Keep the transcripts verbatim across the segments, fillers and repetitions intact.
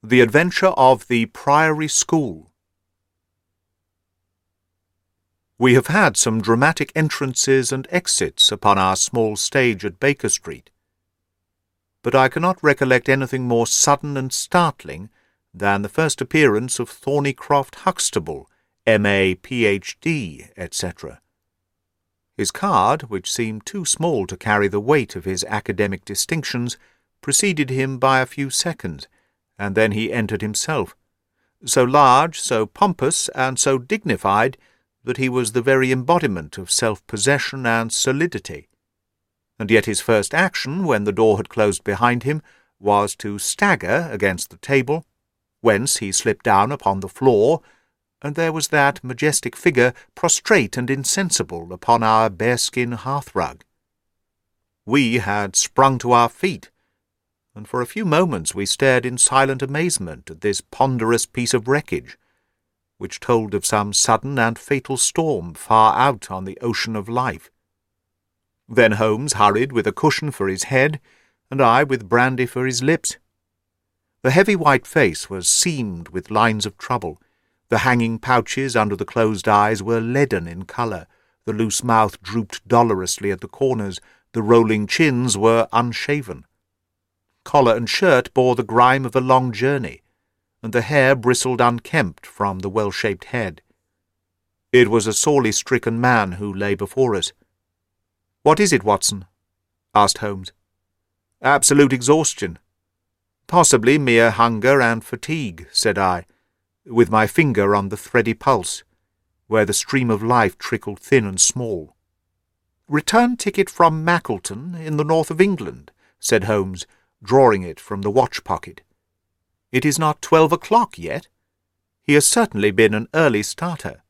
The Adventure of the Priory School. We have had some dramatic entrances and exits upon our small stage at Baker Street, but I cannot recollect anything more sudden and startling than the first appearance of Thornycroft Huxtable, M A, P H D, et cetera. His card, which seemed too small to carry the weight of his academic distinctions, preceded him by a few seconds, and then he entered himself, so large, so pompous, and so dignified that he was the very embodiment of self-possession and solidity. And yet his first action, when the door had closed behind him, was to stagger against the table, whence he slipped down upon the floor, and there was that majestic figure prostrate and insensible upon our bearskin hearth-rug. We had sprung to our feet, and for a few moments we stared in silent amazement at this ponderous piece of wreckage, which told of some sudden and fatal storm far out on the ocean of life. Then Holmes hurried with a cushion for his head, and I with brandy for his lips. The heavy white face was seamed with lines of trouble. The hanging pouches under the closed eyes were leaden in colour. The loose mouth drooped dolorously at the corners. The rolling chins were unshaven. Collar and shirt bore the grime of a long journey, and the hair bristled unkempt from the well-shaped head. It was a sorely stricken man who lay before us. "What is it, Watson?" asked Holmes. "Absolute exhaustion. Possibly mere hunger and fatigue," said I, with my finger on the thready pulse, where the stream of life trickled thin and small. "Return ticket from Mackleton, in the north of England," said Holmes, drawing it from the watch-pocket. "It is not twelve o'clock yet. He has certainly been an early starter."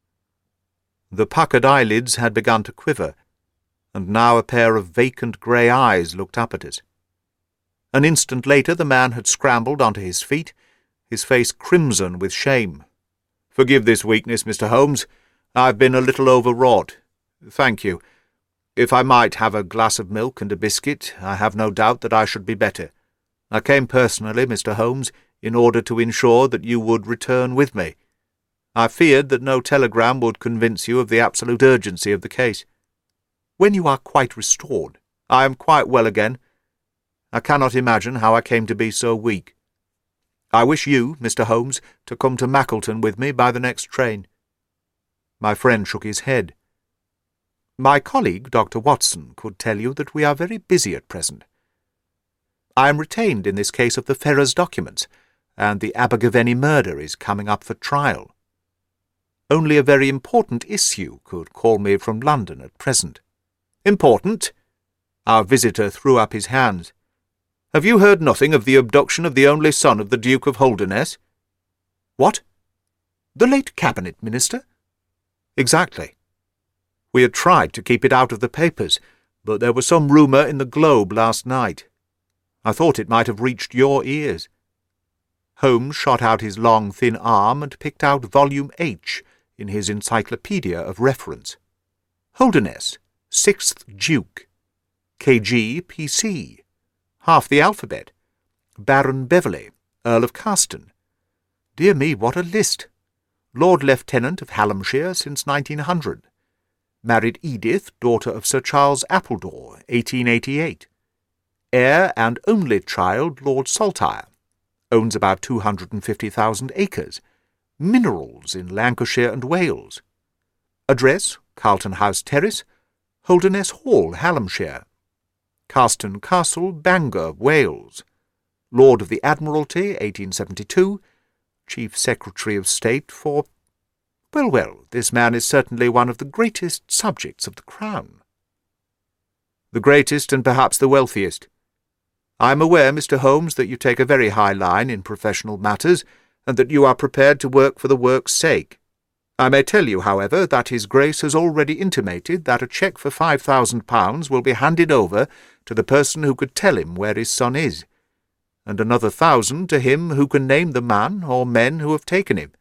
The puckered eyelids had begun to quiver, and now a pair of vacant grey eyes looked up at us. An instant later the man had scrambled onto his feet, his face crimson with shame. "Forgive this weakness, Mister Holmes. I've been a little overwrought. Thank you. If I might have a glass of milk and a biscuit, I have no doubt that I should be better. I came personally, Mister Holmes, in order to ensure that you would return with me. I feared that no telegram would convince you of the absolute urgency of the case. When you are quite restored, I am quite well again. I cannot imagine how I came to be so weak. I wish you, Mister Holmes, to come to Mackleton with me by the next train." My friend shook his head. "My colleague, Doctor Watson, could tell you that we are very busy at present. I am retained in this case of the Ferrers documents, and the Abergavenny murder is coming up for trial. Only a very important issue could call me from London at present." "Important?" Our visitor threw up his hands. "Have you heard nothing of the abduction of the only son of the Duke of Holderness?" "What? The late Cabinet Minister?" "Exactly. We had tried to keep it out of the papers, but there was some rumour in the Globe last night. I thought it might have reached your ears." Holmes shot out his long, thin arm and picked out volume H in his encyclopedia of reference. "Holderness, sixth Duke. K G, P C. Half the alphabet. Baron Beverley, Earl of Carston. Dear me, what a list! Lord Lieutenant of Hallamshire since nineteen hundred. Married Edith, daughter of Sir Charles Appledore, eighteen eighty-eight. Heir and only child, Lord Saltire. Owns about two hundred and fifty thousand acres. Minerals in Lancashire and Wales. Address, Carlton House Terrace, Holderness Hall, Hallamshire. Carston Castle, Bangor, Wales. Lord of the Admiralty, eighteen seventy-two. Chief Secretary of State for... Well, well, this man is certainly one of the greatest subjects of the Crown." "The greatest and perhaps the wealthiest. I am aware, Mister Holmes, that you take a very high line in professional matters, and that you are prepared to work for the work's sake. I may tell you, however, that His Grace has already intimated that a cheque for five thousand pounds will be handed over to the person who could tell him where his son is, and another thousand to him who can name the man or men who have taken him."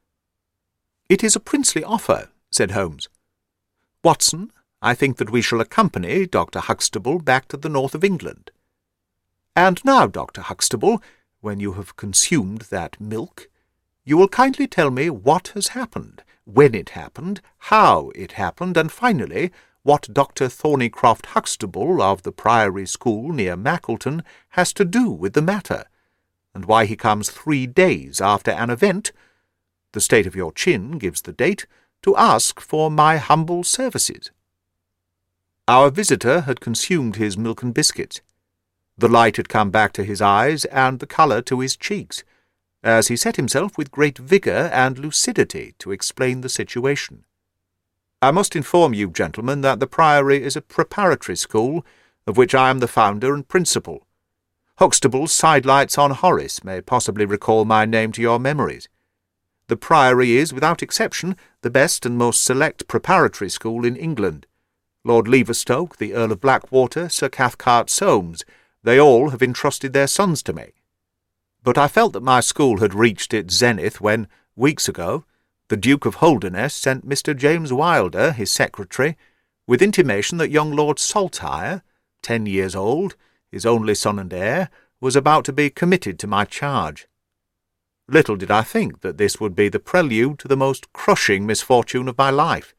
"It is a princely offer," said Holmes. "Watson, I think that we shall accompany Doctor Huxtable back to the north of England. And now, Doctor Huxtable, when you have consumed that milk, you will kindly tell me what has happened, when it happened, how it happened, and finally what Doctor Thornycroft Huxtable of the Priory School near Mackleton has to do with the matter, and why he comes three days after an event, the state of your chin gives the date, to ask for my humble services. Our visitor had consumed his milk and biscuits. The light had come back to his eyes and the colour to his cheeks, as he set himself with great vigour and lucidity to explain the situation. I must inform you, gentlemen, that the Priory is a preparatory school, of which I am the founder and principal. Huxtable's Sidelights on Horace may possibly recall my name to your memories. The Priory is, without exception, the best and most select preparatory school in England. Lord Leverstoke, the Earl of Blackwater, Sir Cathcart Soames, they all have entrusted their sons to me. But I felt that my school had reached its zenith when, weeks ago, the Duke of Holderness sent Mister James Wilder, his secretary, with intimation that young Lord Saltire, ten years old, his only son and heir, was about to be committed to my charge. Little did I think that this would be the prelude to the most crushing misfortune of my life.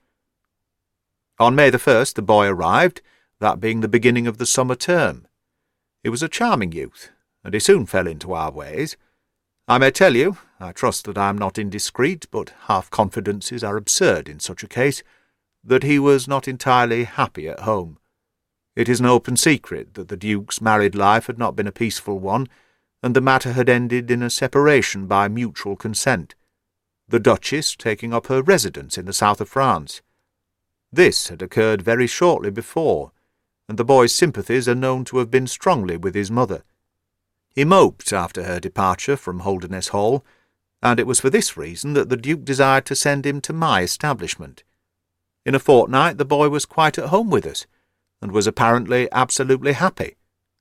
On May the first the boy arrived, that being the beginning of the summer term. He was a charming youth, and he soon fell into our ways. I may tell you, I trust that I am not indiscreet, but half-confidences are absurd in such a case, that he was not entirely happy at home. It is an open secret that the Duke's married life had not been a peaceful one, and the matter had ended in a separation by mutual consent, the Duchess taking up her residence in the south of France. This had occurred very shortly before, and the boy's sympathies are known to have been strongly with his mother. He moped after her departure from Holderness Hall, and it was for this reason that the Duke desired to send him to my establishment. In a fortnight the boy was quite at home with us, and was apparently absolutely happy.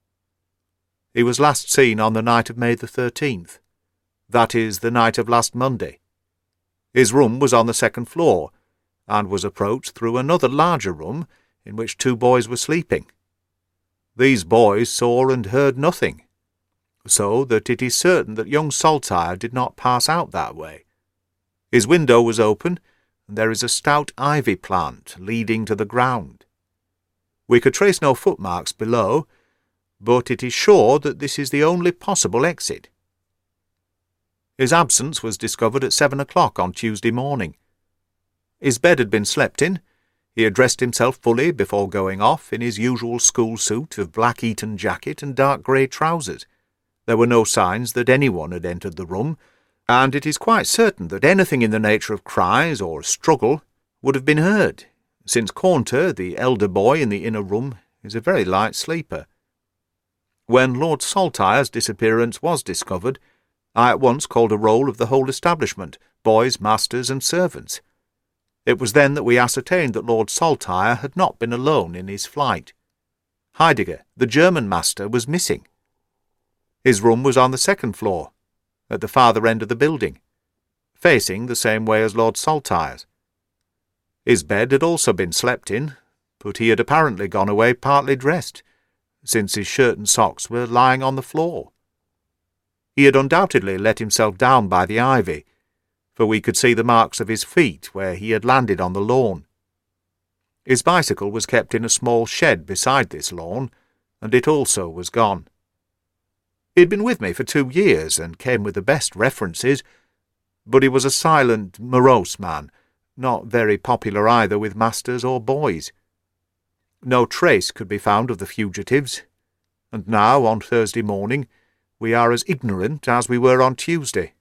He was last seen on the night of May the thirteenth, that is, the night of last Monday. His room was on the second floor, and was approached through another larger room in which two boys were sleeping. These boys saw and heard nothing, so that it is certain that young Saltire did not pass out that way. His window was open, and there is a stout ivy plant leading to the ground. We could trace no footmarks below, but it is sure that this is the only possible exit. His absence was discovered at seven o'clock on Tuesday morning. His bed had been slept in. He had dressed himself fully before going off in his usual school suit of black Eton jacket and dark grey trousers. There were no signs that anyone had entered the room, and it is quite certain that anything in the nature of cries or struggle would have been heard, since Caunter, the elder boy in the inner room, is a very light sleeper. When Lord Saltire's disappearance was discovered, I at once called a roll of the whole establishment, boys, masters, and servants. It was then that we ascertained that Lord Saltire had not been alone in his flight. Heidegger, the German master, was missing. His room was on the second floor, at the farther end of the building, facing the same way as Lord Saltire's. His bed had also been slept in, but he had apparently gone away partly dressed, since his shirt and socks were lying on the floor. He had undoubtedly let himself down by the ivy, for we could see the marks of his feet where he had landed on the lawn. His bicycle was kept in a small shed beside this lawn, and it also was gone. He had been with me for two years, and came with the best references, but he was a silent, morose man, not very popular either with masters or boys. No trace could be found of the fugitives, and now, on Thursday morning, we are as ignorant as we were on Tuesday.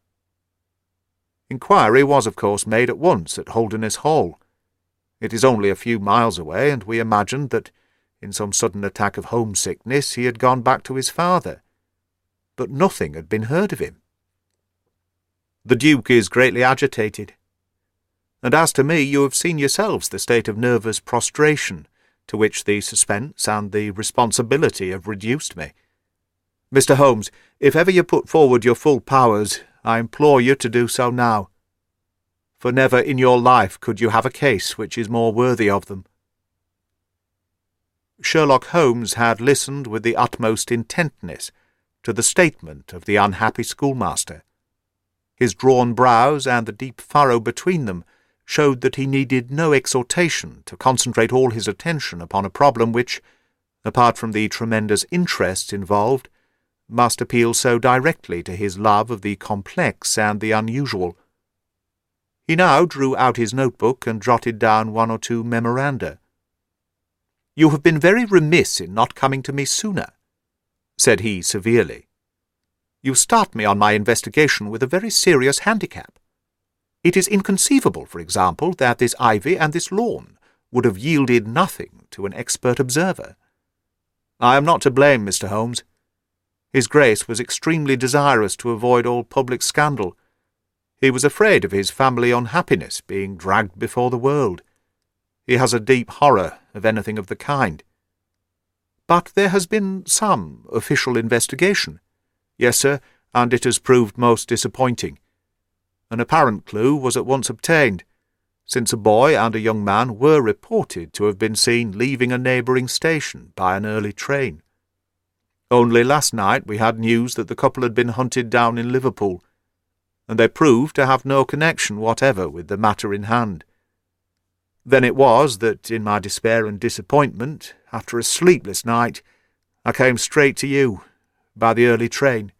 Inquiry was, of course, made at once at Holderness Hall. It is only a few miles away, and we imagined that, in some sudden attack of homesickness, he had gone back to his father. But nothing had been heard of him. The Duke is greatly agitated, and as to me, you have seen yourselves the state of nervous prostration to which the suspense and the responsibility have reduced me. Mister Holmes, if ever you put forward your full powers, I implore you to do so now, for never in your life could you have a case which is more worthy of them. Sherlock Holmes had listened with the utmost intentness to the statement of the unhappy schoolmaster. His drawn brows and the deep furrow between them showed that he needed no exhortation to concentrate all his attention upon a problem which, apart from the tremendous interests involved, must appeal so directly to his love of the complex and the unusual. He now drew out his notebook and jotted down one or two memoranda. "You have been very remiss in not coming to me sooner," said he severely. "You start me on my investigation with a very serious handicap. It is inconceivable, for example, that this ivy and this lawn would have yielded nothing to an expert observer. I am not to blame, Mister Holmes. His Grace was extremely desirous to avoid all public scandal. He was afraid of his family unhappiness being dragged before the world. He has a deep horror of anything of the kind. But there has been some official investigation. Yes, sir, and it has proved most disappointing. An apparent clue was at once obtained, since a boy and a young man were reported to have been seen leaving a neighbouring station by an early train. Only last night we had news that the couple had been hunted down in Liverpool, and they proved to have no connection whatever with the matter in hand. Then it was that, in my despair and disappointment, after a sleepless night, I came straight to you, by the early train.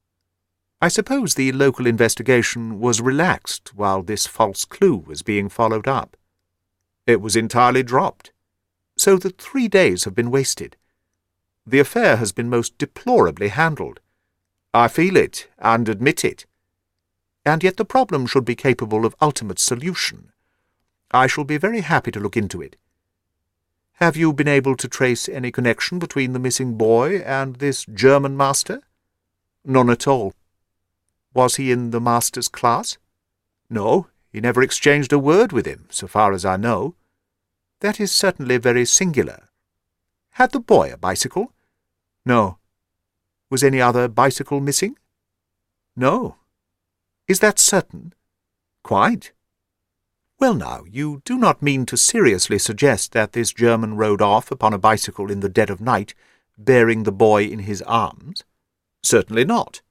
I suppose the local investigation was relaxed while this false clue was being followed up. It was entirely dropped, so that three days have been wasted. The affair has been most deplorably handled. I feel it, and admit it. And yet the problem should be capable of ultimate solution. I shall be very happy to look into it. Have you been able to trace any connection between the missing boy and this German master? None at all. Was he in the master's class? No, he never exchanged a word with him, so far as I know. That is certainly very singular. Had the boy a bicycle? No. Was any other bicycle missing? No. Is that certain? Quite. Well now, you do not mean to seriously suggest that this German rode off upon a bicycle in the dead of night, bearing the boy in his arms? Certainly not.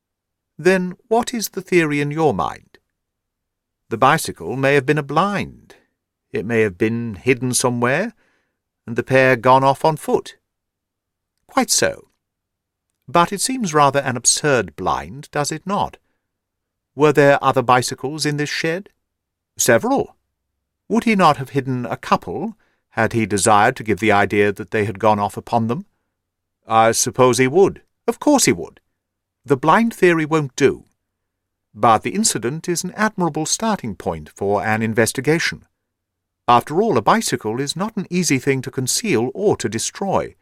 Then what is the theory in your mind? The bicycle may have been a blind. It may have been hidden somewhere, and the pair gone off on foot. Quite so. But it seems rather an absurd blind, does it not? Were there other bicycles in this shed? Several. Would he not have hidden a couple, had he desired to give the idea that they had gone off upon them? I suppose he would. Of course he would. The blind theory won't do. But the incident is an admirable starting point for an investigation. After all, a bicycle is not an easy thing to conceal or to destroy.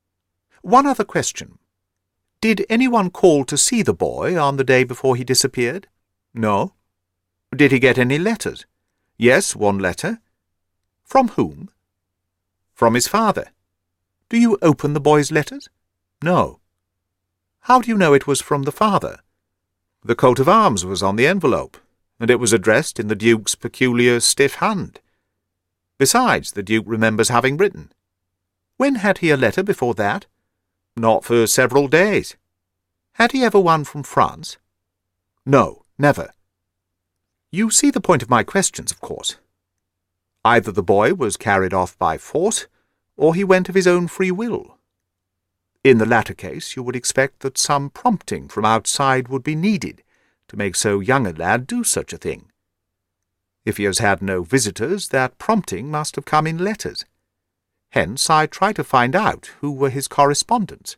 One other question. Did anyone call to see the boy on the day before he disappeared? No. Did he get any letters? Yes, one letter. From whom? From his father. Do you open the boy's letters? No. How do you know it was from the father? The coat of arms was on the envelope, and it was addressed in the Duke's peculiar stiff hand. Besides, the Duke remembers having written. When had he a letter before that? Not for several days. Had he ever one from France? No, never. You see the point of my questions, of course. Either the boy was carried off by force, or he went of his own free will. In the latter case, you would expect that some prompting from outside would be needed to make so young a lad do such a thing. If he has had no visitors, that prompting must have come in letters. Hence I try to find out who were his correspondents.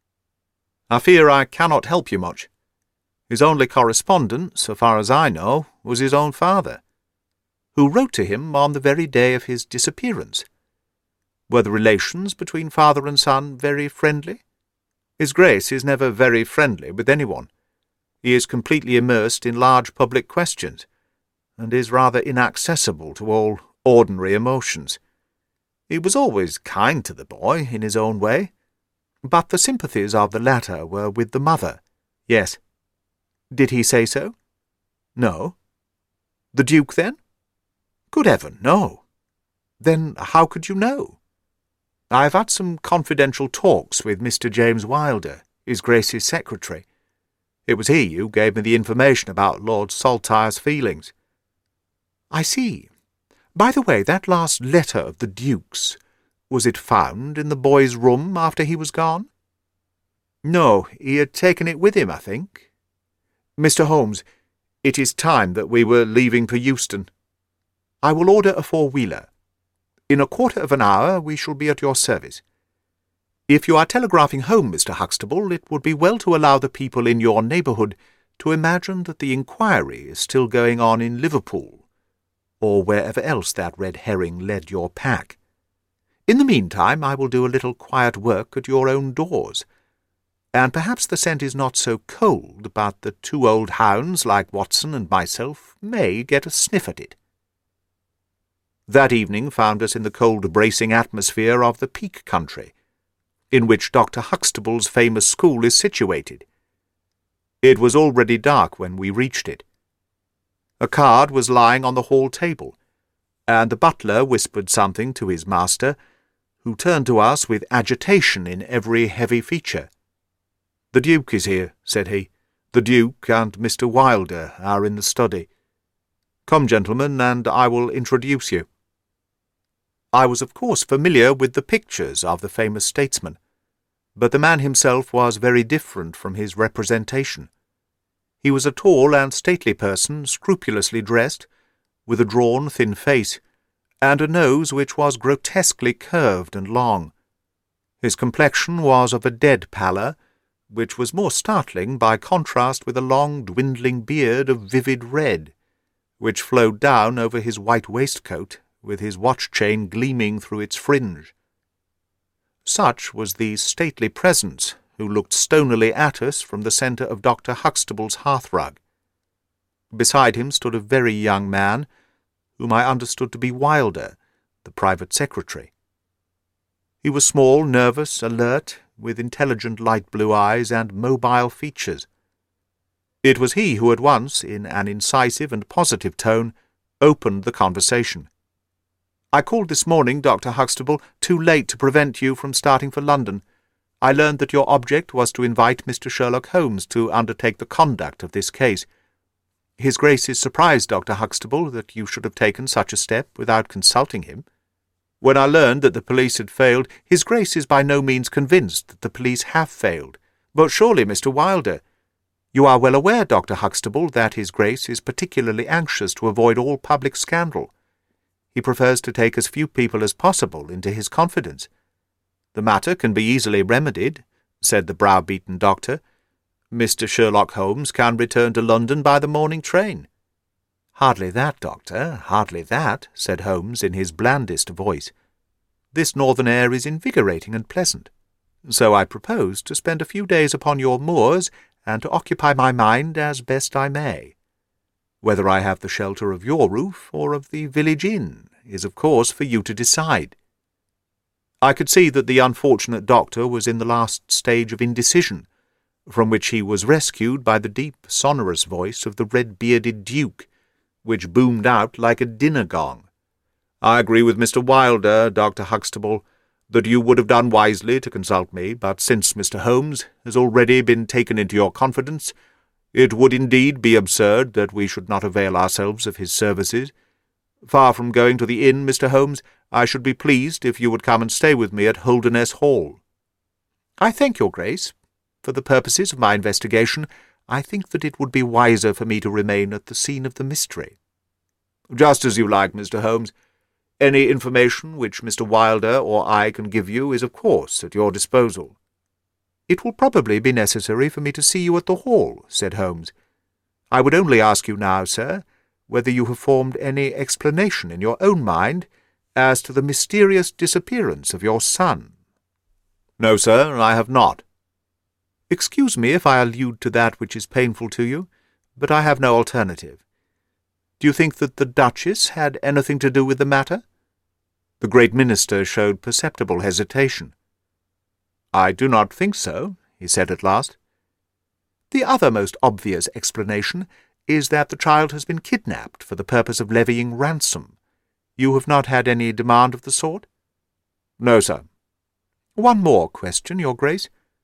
I fear I cannot help you much. His only correspondent, so far as I know, was his own father, who wrote to him on the very day of his disappearance. Were the relations between father and son very friendly? His Grace is never very friendly with anyone. He is completely immersed in large public questions, and is rather inaccessible to all ordinary emotions. He was always kind to the boy in his own way, but the sympathies of the latter were with the mother. Yes. Did he say so? No. The Duke, then? Good heaven, no. Then how could you know? I have had some confidential talks with Mister James Wilder. His Grace's secretary. It was he who gave me the information about Lord Saltire's feelings." "I see. By the way, that last letter of the Duke's, was it found in the boy's room after he was gone?" "No, he had taken it with him, I think. Mister Holmes, it is time that we were leaving for Euston. I will order a four-wheeler. In a quarter of an hour we shall be at your service. If you are telegraphing home, Mister Huxtable, it would be well to allow the people in your neighbourhood to imagine that the inquiry is still going on in Liverpool, or wherever else that red herring led your pack. In the meantime I will do a little quiet work at your own doors, and perhaps the scent is not so cold but that two old hounds like Watson and myself may get a sniff at it." That evening found us in the cold bracing atmosphere of the Peak country, in which Doctor Huxtable's famous school is situated. It was already dark when we reached it. A card was lying on the hall table, and the butler whispered something to his master, who turned to us with agitation in every heavy feature. "The Duke is here," said he. "The Duke and Mister Wilder are in the study. Come, gentlemen, and I will introduce you." I was of course familiar with the pictures of the famous statesman, but the man himself was very different from his representation. He was a tall and stately person, scrupulously dressed, with a drawn, thin face, and a nose which was grotesquely curved and long. His complexion was of a dead pallor, which was more startling by contrast with a long, dwindling beard of vivid red, which flowed down over his white waistcoat, with his watch-chain gleaming through its fringe. Such was the stately presence who looked stonily at us from the centre of Doctor Huxtable's hearthrug. Beside him stood a very young man, whom I understood to be Wilder, the private secretary. He was small, nervous, alert, with intelligent light blue eyes and mobile features. It was he who at once, in an incisive and positive tone, opened the conversation. "I called this morning, Doctor Huxtable, too late to prevent you from starting for London. I learned that your object was to invite Mister Sherlock Holmes to undertake the conduct of this case. His Grace is surprised, Doctor Huxtable, that you should have taken such a step without consulting him. When I learned that the police had failed, His Grace is by no means convinced that the police have failed. But surely, Mister Wilder, you are well aware, Doctor Huxtable, that His Grace is particularly anxious to avoid all public scandal. He prefers to take as few people as possible into his confidence. The matter can be easily remedied," said the brow-beaten doctor. "Mister Sherlock Holmes can return to London by the morning train." "Hardly that, doctor, hardly that," said Holmes in his blandest voice. "This northern air is invigorating and pleasant. So I propose to spend a few days upon your moors and to occupy my mind as best I may. Whether I have the shelter of your roof or of the village inn is, of course, for you to decide." I could see that the unfortunate doctor was in the last stage of indecision, from which he was rescued by the deep, sonorous voice of the red-bearded Duke, which boomed out like a dinner gong. "I agree with Mister Wilder, Doctor Huxtable, that you would have done wisely to consult me, but since Mister Holmes has already been taken into your confidence, it would indeed be absurd that we should not avail ourselves of his services. Far from going to the inn, Mister Holmes, I should be pleased if you would come and stay with me at Holderness Hall." "I thank your Grace. For the purposes of my investigation, I think that it would be wiser for me to remain at the scene of the mystery." "Just as you like, Mister Holmes. Any information which Mister Wilder or I can give you is, of course, at your disposal." "It will probably be necessary for me to see you at the Hall," said Holmes. "I would only ask you now, sir, whether you have formed any explanation in your own mind as to the mysterious disappearance of your son." "No, sir, I have not." "Excuse me if I allude to that which is painful to you, but I have no alternative. Do you think that the Duchess had anything to do with the matter?" The great minister showed perceptible hesitation. "I do not think so," he said at last. "The other most obvious explanation is that the child has been kidnapped for the purpose of levying ransom. You have not had any demand of the sort?" "No, sir." "One more question, your Grace.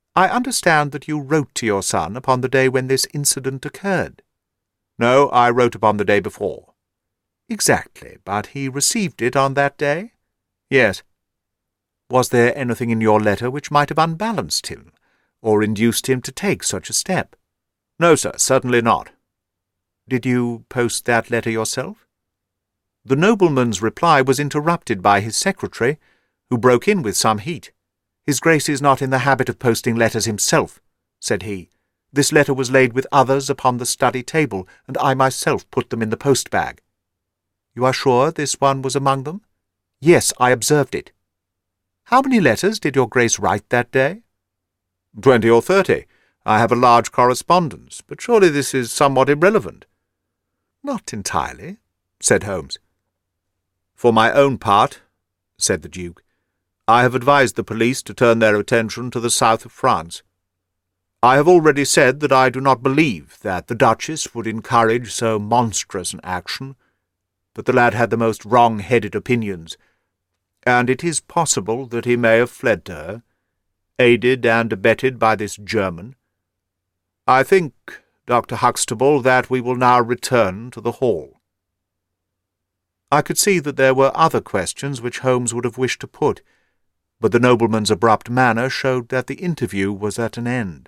I understand that you wrote to your son upon the day when this incident occurred. No, I wrote upon the day before. Exactly, but he received it on that day? Yes. Was there anything in your letter which might have unbalanced him, or induced him to take such a step? No, sir, certainly not. Did you post that letter yourself? The nobleman's reply was interrupted by his secretary, who broke in with some heat. His Grace is not in the habit of posting letters himself, said he. This letter was laid with others upon the study table, and I myself put them in the post-bag. You are sure this one was among them? Yes, I observed it. How many letters did your Grace write that day? Twenty or thirty. I have a large correspondence, but surely this is somewhat irrelevant. Not entirely, said Holmes. For my own part, said the Duke, I have advised the police to turn their attention to the south of France. I have already said that I do not believe that the Duchess would encourage so monstrous an action, but the lad had the most wrong-headed opinions, and it is possible that he may have fled to her, aided and abetted by this German. I think, Doctor Huxtable, that we will now return to the hall. I could see that there were other questions which Holmes would have wished to put, but the nobleman's abrupt manner showed that the interview was at an end.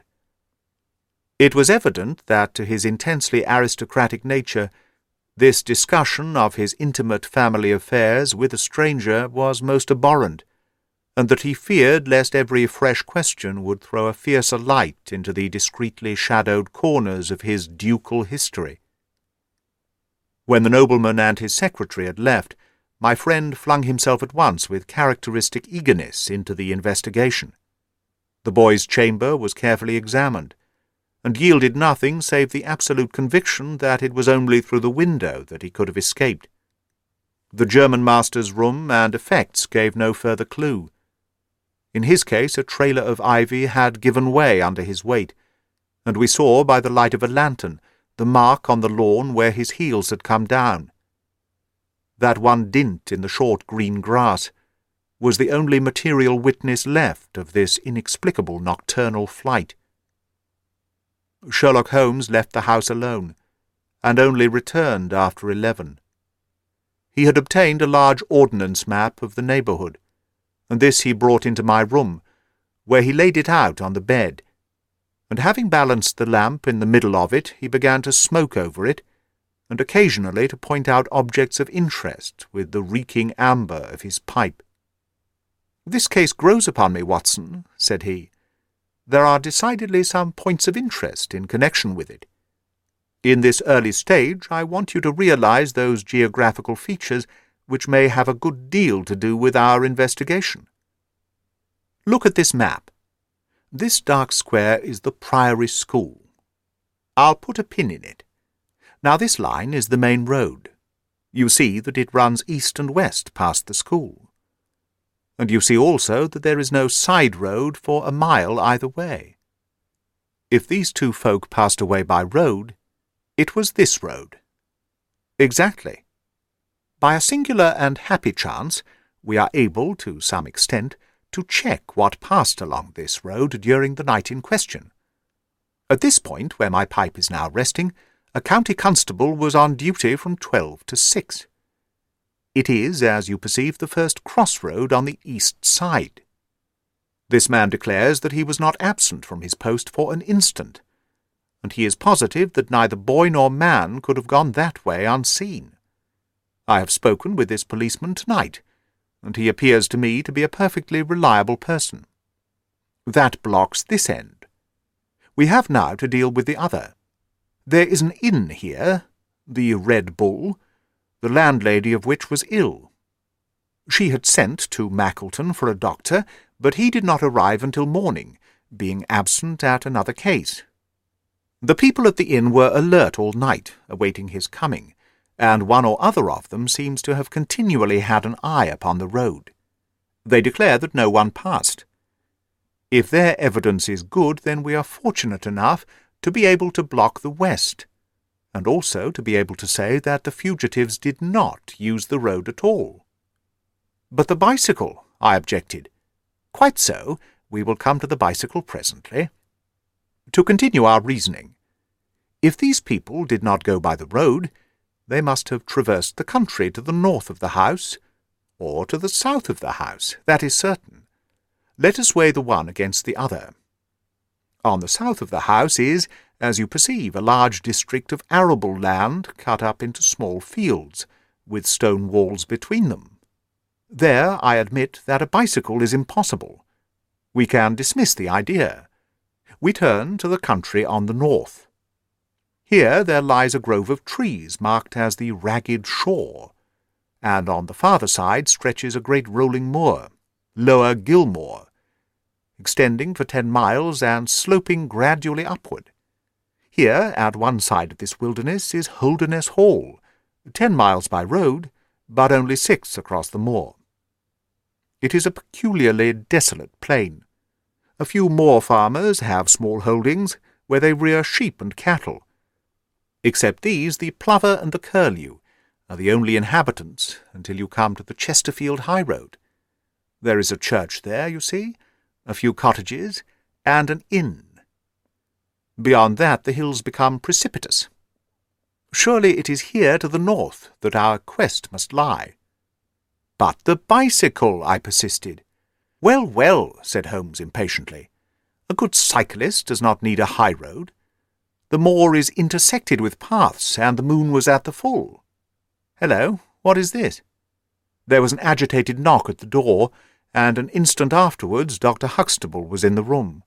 It was evident that, to his intensely aristocratic nature, this discussion of his intimate family affairs with a stranger was most abhorrent, and that he feared lest every fresh question would throw a fiercer light into the discreetly shadowed corners of his ducal history. When the nobleman and his secretary had left, my friend flung himself at once with characteristic eagerness into the investigation. The boy's chamber was carefully examined, and yielded nothing save the absolute conviction that it was only through the window that he could have escaped. The German master's room and effects gave no further clue. In his case a trailer of ivy had given way under his weight, and we saw by the light of a lantern the mark on the lawn where his heels had come down. That one dint in the short green grass was the only material witness left of this inexplicable nocturnal flight. Sherlock Holmes left the house alone, and only returned after eleven. He had obtained a large ordnance map of the neighbourhood, and this he brought into my room, where he laid it out on the bed, and having balanced the lamp in the middle of it, he began to smoke over it, and occasionally to point out objects of interest with the reeking amber of his pipe. "This case grows upon me, Watson," said he. "There are decidedly some points of interest in connection with it. In this early stage I want you to realize those geographical features which may have a good deal to do with our investigation. Look at this map. This dark square is the Priory School. I'll put a pin in it. Now this line is the main road. You see that it runs east and west past the school. And you see also that there is no side road for a mile either way. If these two folk passed away by road, it was this road. Exactly. By a singular and happy chance, we are able, to some extent, to check what passed along this road during the night in question. At this point, where my pipe is now resting, a county constable was on duty from twelve to six. It is, as you perceive, the first crossroad on the east side. This man declares that he was not absent from his post for an instant, and he is positive that neither boy nor man could have gone that way unseen. I have spoken with this policeman tonight, and he appears to me to be a perfectly reliable person. That blocks this end. We have now to deal with the other. There is an inn here, the Red Bull, the landlady of which was ill. She had sent to Mackleton for a doctor, but he did not arrive until morning, being absent at another case. The people at the inn were alert all night, awaiting his coming, and one or other of them seems to have continually had an eye upon the road. They declare that no one passed. If their evidence is good, then we are fortunate enough to be able to block the west, and also to be able to say that the fugitives did not use the road at all. "But the bicycle," I objected. "Quite so, we will come to the bicycle presently. To continue our reasoning, if these people did not go by the road, they must have traversed the country to the north of the house, or to the south of the house, that is certain. Let us weigh the one against the other. On the south of the house is, as you perceive, a large district of arable land cut up into small fields, with stone walls between them. There I admit that a bicycle is impossible. We can dismiss the idea. We turn to the country on the north. Here there lies a grove of trees marked as the Ragged Shaw, and on the farther side stretches a great rolling moor, Lower Gilmore, extending for ten miles and sloping gradually upward. Here, at one side of this wilderness, is Holderness Hall, ten miles by road, but only six across the moor. It is a peculiarly desolate plain. A few moor farmers have small holdings where they rear sheep and cattle. Except these, the plover and the curlew are the only inhabitants until you come to the Chesterfield high road. There is a church there, you see, a few cottages, and an inn. Beyond that the hills become precipitous. Surely it is here to the north that our quest must lie. But the bicycle, I persisted. Well, well, said Holmes impatiently. A good cyclist does not need a high road. The moor is intersected with paths, and the moon was at the full. Hello, what is this? There was an agitated knock at the door, and an instant afterwards Doctor Huxtable was in the room.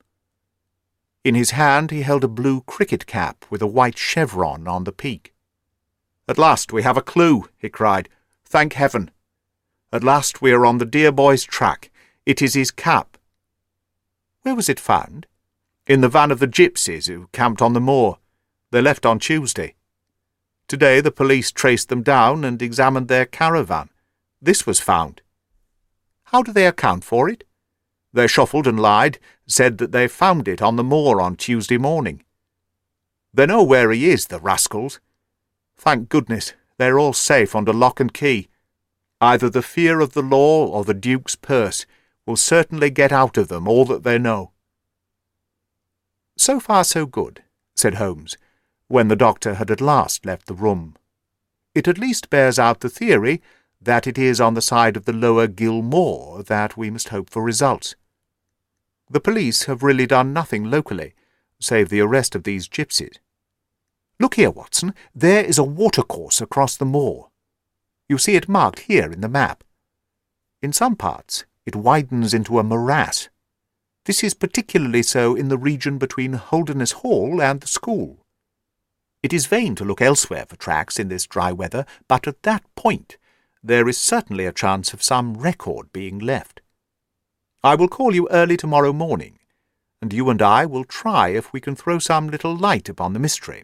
In his hand he held a blue cricket cap with a white chevron on the peak. "At last we have a clue," he cried. "Thank heaven! At last we are on the dear boy's track. It is his cap." "Where was it found?" "In the van of the gypsies who camped on the moor. They left on Tuesday. Today the police traced them down and examined their caravan. This was found." "How do they account for it?" "They shuffled and lied, said that they found it on the moor on Tuesday morning. They know where he is, the rascals. Thank goodness, they are all safe under lock and key. Either the fear of the law or the Duke's purse will certainly get out of them all that they know." "So far so good," said Holmes, when the doctor had at last left the room. "It at least bears out the theory that it is on the side of the Lower Gilmore that we must hope for results. The police have really done nothing locally, save the arrest of these gypsies. Look here, Watson, there is a watercourse across the moor. You see it marked here in the map. In some parts it widens into a morass. This is particularly so in the region between Holderness Hall and the school. It is vain to look elsewhere for tracks in this dry weather, but at that point there is certainly a chance of some record being left. I will call you early tomorrow morning, and you and I will try if we can throw some little light upon the mystery."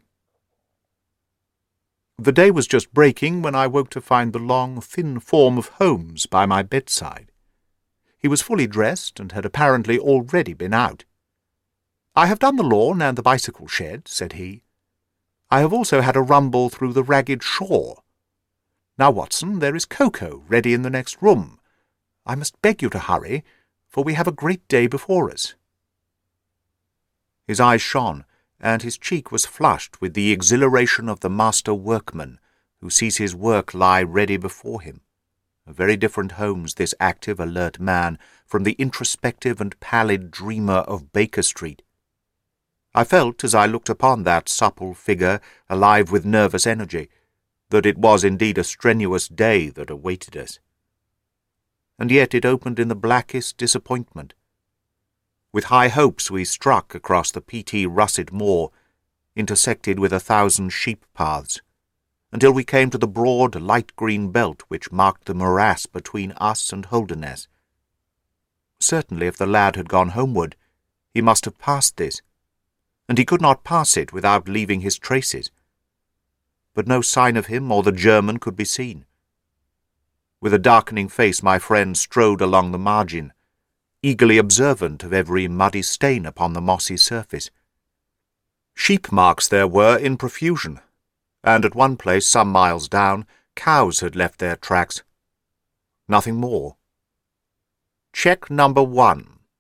The day was just breaking when I woke to find the long, thin form of Holmes by my bedside. He was fully dressed and had apparently already been out. "I have done the lawn and the bicycle shed," said he. "I have also had a rumble through the Ragged Shaw. Now, Watson, there is cocoa ready in the next room. I must beg you to hurry, for we have a great day before us." His eyes shone, and his cheek was flushed with the exhilaration of the master workman who sees his work lie ready before him. A very different Holmes, this active, alert man, from the introspective and pallid dreamer of Baker Street. I felt, as I looked upon that supple figure, alive with nervous energy, that it was indeed a strenuous day that awaited us. And yet it opened in the blackest disappointment. With high hopes we struck across the peaty russet moor, intersected with a thousand sheep paths, until we came to the broad light green belt which marked the morass between us and Holderness. Certainly if the lad had gone homeward, he must have passed this, and he could not pass it without leaving his traces. But no sign of him or the German could be seen. With a darkening face my friend strode along the margin, eagerly observant of every muddy stain upon the mossy surface. Sheep marks there were in profusion, and at one place some miles down cows had left their tracks. Nothing more. Check number one.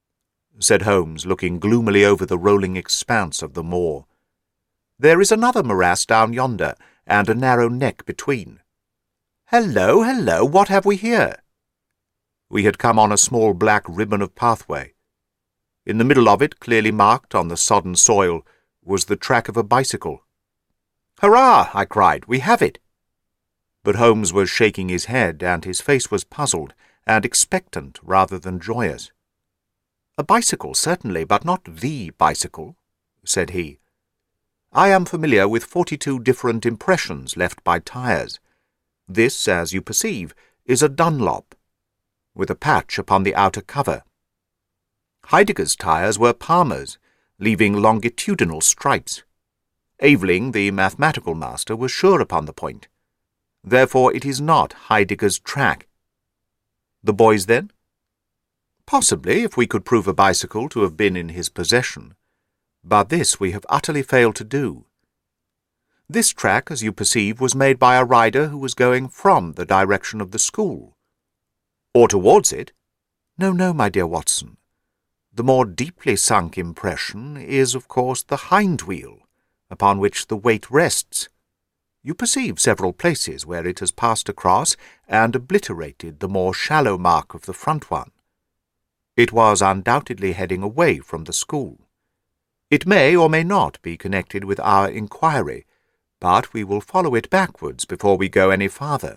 said Holmes, looking gloomily over the rolling expanse of the moor. "There is another morass down yonder, and a narrow neck between. Hello, hello, what have we here?" We had come on a small black ribbon of pathway. In the middle of it, clearly marked on the sodden soil, was the track of a bicycle. "Hurrah!" I cried. "We have it!" But Holmes was shaking his head, and his face was puzzled and expectant rather than joyous. "A bicycle, certainly, but not the bicycle," said he. "I am familiar with forty-two different impressions left by tires. This, as you perceive, is a Dunlop, with a patch upon the outer cover. Heidegger's tires were Palmer's, leaving longitudinal stripes. Aveling, the mathematical master, was sure upon the point. Therefore it is not Heidegger's track. The boys, then? Possibly, if we could prove a bicycle to have been in his possession. But this we have utterly failed to do. This track, as you perceive, was made by a rider who was going from the direction of the school. Or towards it? No, no, my dear Watson. The more deeply sunk impression is, of course, the hind wheel, upon which the weight rests. You perceive several places where it has passed across and obliterated the more shallow mark of the front one. It was undoubtedly heading away from the school. It may or may not be connected with our inquiry, but we will follow it backwards before we go any farther.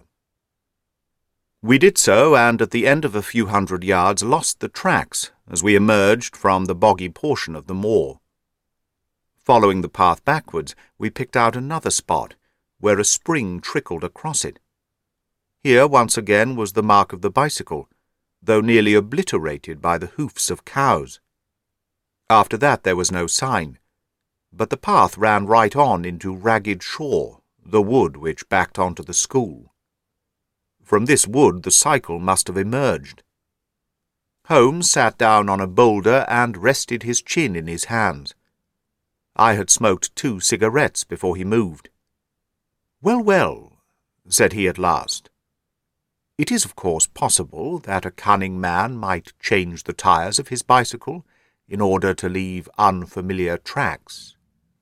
We did so, and at the end of a few hundred yards lost the tracks as we emerged from the boggy portion of the moor. Following the path backwards, we picked out another spot, where a spring trickled across it. Here once again was the mark of the bicycle, though nearly obliterated by the hoofs of cows. After that there was no sign, but the path ran right on into Ragged Shaw, the wood which backed onto the school. From this wood the cycle must have emerged. Holmes sat down on a boulder and rested his chin in his hands. I had smoked two cigarettes before he moved. "Well, well," said he at last. "It is of course possible that a cunning man might change the tires of his bicycle in order to leave unfamiliar tracks.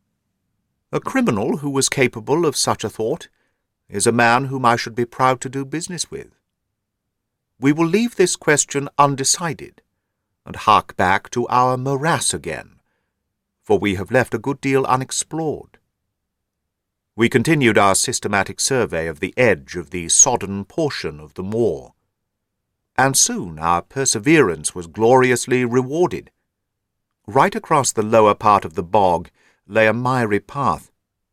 A criminal who was capable of such a thought is a man whom I should be proud to do business with. We will leave this question undecided, and hark back to our morass again, for we have left a good deal unexplored." We continued our systematic survey of the edge of the sodden portion of the moor, and soon our perseverance was gloriously rewarded. Right across the lower part of the bog lay a miry path.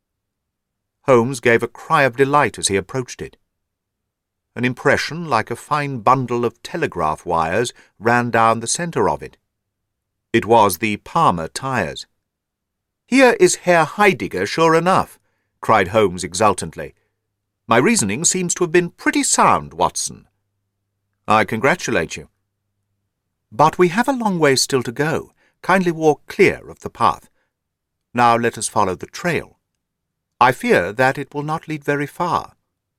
Holmes gave a cry of delight as he approached it. An impression like a fine bundle of telegraph wires ran down the centre of it. It was the Palmer tires. "Here is Herr Heidegger, sure enough," cried Holmes exultantly. "My reasoning seems to have been pretty sound, Watson." "I congratulate you." "But we have a long way still to go. Kindly walk clear of the path. Now let us follow the trail. I fear that it will not lead very far."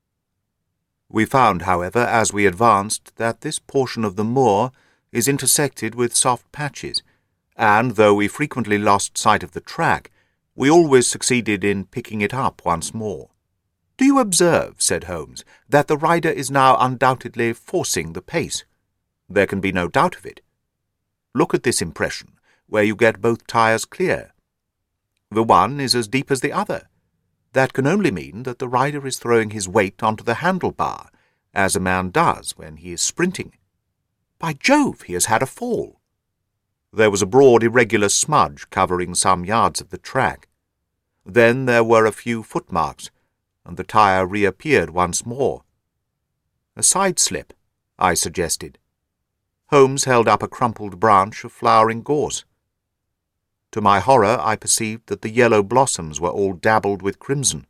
We found, however, as we advanced, that this portion of the moor is intersected with soft patches, and though we frequently lost sight of the track, we always succeeded in picking it up once more. "Do you observe," said Holmes, "that the rider is now undoubtedly forcing the pace? There can be no doubt of it. Look at this impression, where you get both tires clear. The one is as deep as the other. That can only mean that the rider is throwing his weight onto the handlebar, as a man does when he is sprinting. By Jove, he has had a fall." There was a broad irregular smudge covering some yards of the track. Then there were a few footmarks, and the tire reappeared once more. "A side slip," I suggested. Holmes held up a crumpled branch of flowering gorse. To my horror, I perceived that the yellow blossoms were all dabbled with crimson.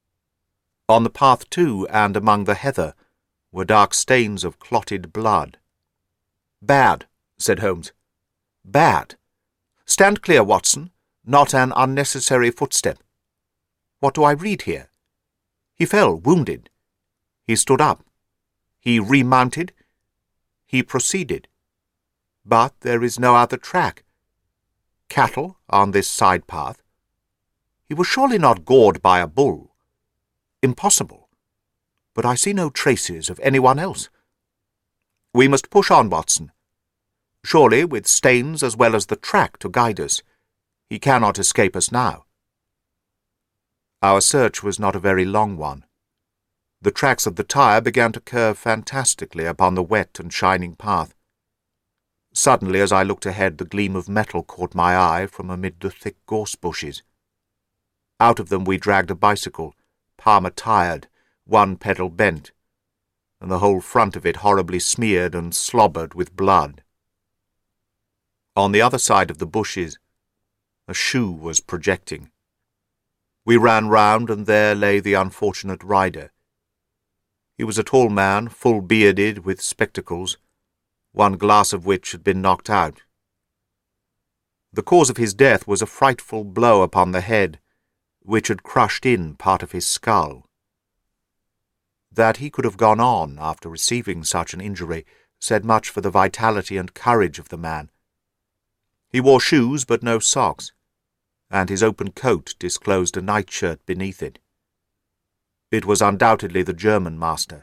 On the path, too, and among the heather, were dark stains of clotted blood. "Bad," said Holmes. "Bad. Stand clear, Watson. Not an unnecessary footstep. What do I read here? He fell, wounded. He stood up. He remounted. He proceeded. But there is no other track. Cattle on this side path. He was surely not gored by a bull. Impossible. But I see no traces of anyone else. We must push on, Watson. Surely, with Staines as well as the track to guide us, he cannot escape us now. Our search was not a very long one. The tracks of the tire began to curve fantastically upon the wet and shining path. Suddenly, as I looked ahead, the gleam of metal caught my eye from amid the thick gorse bushes. Out of them we dragged a bicycle, Palmer-tired, one pedal bent, and the whole front of it horribly smeared and slobbered with blood. On the other side of the bushes, a shoe was projecting. We ran round, and there lay the unfortunate rider. He was a tall man, full-bearded, with spectacles, one glass of which had been knocked out. The cause of his death was a frightful blow upon the head, which had crushed in part of his skull. That he could have gone on after receiving such an injury said much for the vitality and courage of the man. He wore shoes but no socks, and his open coat disclosed a nightshirt beneath it. It was undoubtedly the German master.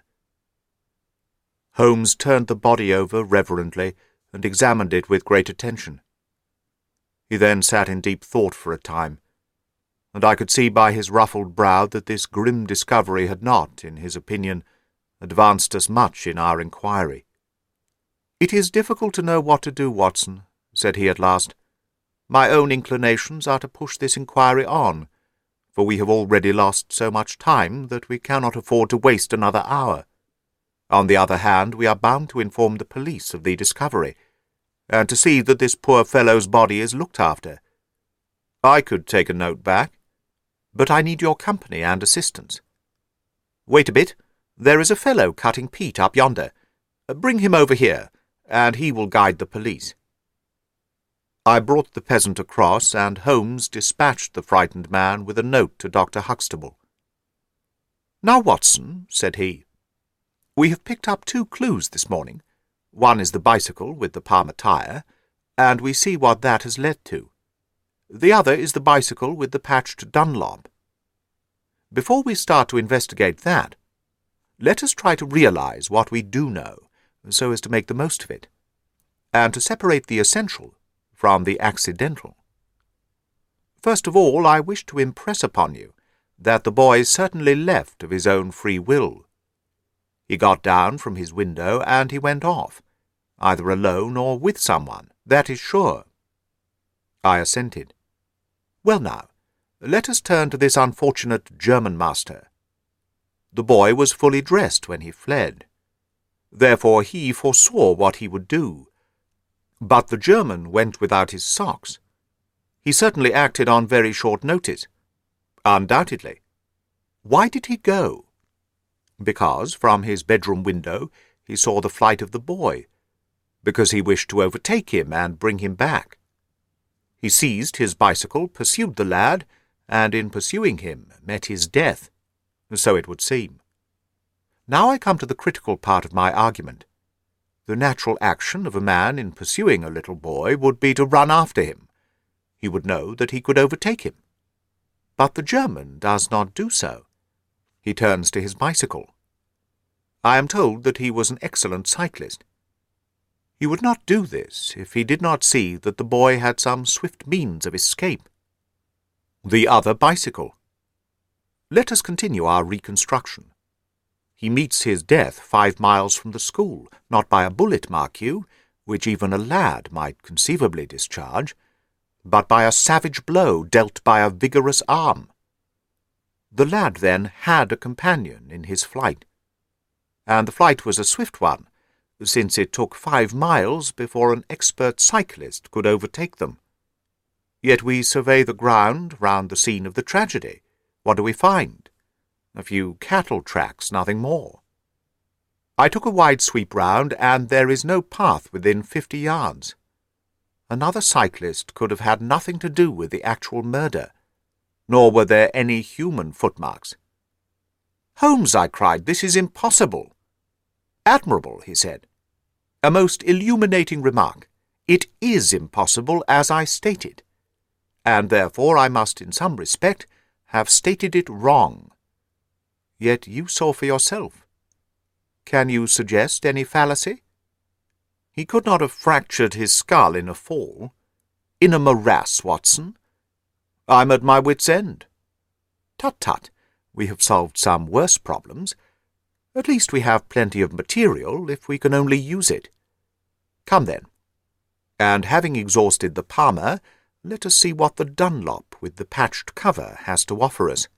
Holmes turned the body over reverently and examined it with great attention. He then sat in deep thought for a time, and I could see by his ruffled brow that this grim discovery had not, in his opinion, advanced us much in our inquiry. "It is difficult to know what to do, Watson," said he at last. "My own inclinations are to push this inquiry on, for we have already lost so much time that we cannot afford to waste another hour. On the other hand, we are bound to inform the police of the discovery, and to see that this poor fellow's body is looked after. I could take a note back, but I need your company and assistance. Wait a bit. There is a fellow cutting peat up yonder. Bring him over here, and he will guide the police." I brought the peasant across, and Holmes dispatched the frightened man with a note to Doctor Huxtable. "Now, Watson," said he, "we have picked up two clues this morning. One is the bicycle with the Palmer tire, and we see what that has led to. The other is the bicycle with the patched Dunlop. Before we start to investigate that, let us try to realize what we do know, so as to make the most of it, and to separate the essential from the accidental. First of all, I wish to impress upon you that the boy certainly left of his own free will. He got down from his window, and he went off, either alone or with someone, that is sure." I assented. "Well now, let us turn to this unfortunate German master. The boy was fully dressed when he fled. Therefore he foresaw what he would do. But the German went without his socks. He certainly acted on very short notice. Undoubtedly. Why did he go? Because, from his bedroom window, he saw the flight of the boy, because he wished to overtake him and bring him back. He seized his bicycle, pursued the lad, and in pursuing him met his death. So it would seem. Now I come to the critical part of my argument. The natural action of a man in pursuing a little boy would be to run after him. He would know that he could overtake him. But the German does not do so. He turns to his bicycle. I am told that he was an excellent cyclist. He would not do this if he did not see that the boy had some swift means of escape. The other bicycle. Let us continue our reconstruction. He meets his death five miles from the school, not by a bullet, mark you, which even a lad might conceivably discharge, but by a savage blow dealt by a vigorous arm. The lad, then, had a companion in his flight, and the flight was a swift one, since it took five miles before an expert cyclist could overtake them. Yet we survey the ground round the scene of the tragedy. What do we find? A few cattle tracks, nothing more. I took a wide sweep round, and there is no path within fifty yards. Another cyclist could have had nothing to do with the actual murder, nor were there any human footmarks. "Holmes," I cried, "this is impossible." "Admirable," he said. "A most illuminating remark. It is impossible as I stated, and therefore I must in some respect have stated it wrong. Yet you saw for yourself. Can you suggest any fallacy? He could not have fractured his skull in a fall. In a morass, Watson? I'm at my wit's end. Tut-tut, we have solved some worse problems. At least we have plenty of material, if we can only use it. Come then. And having exhausted the Palmer, let us see what the Dunlop with the patched cover has to offer us.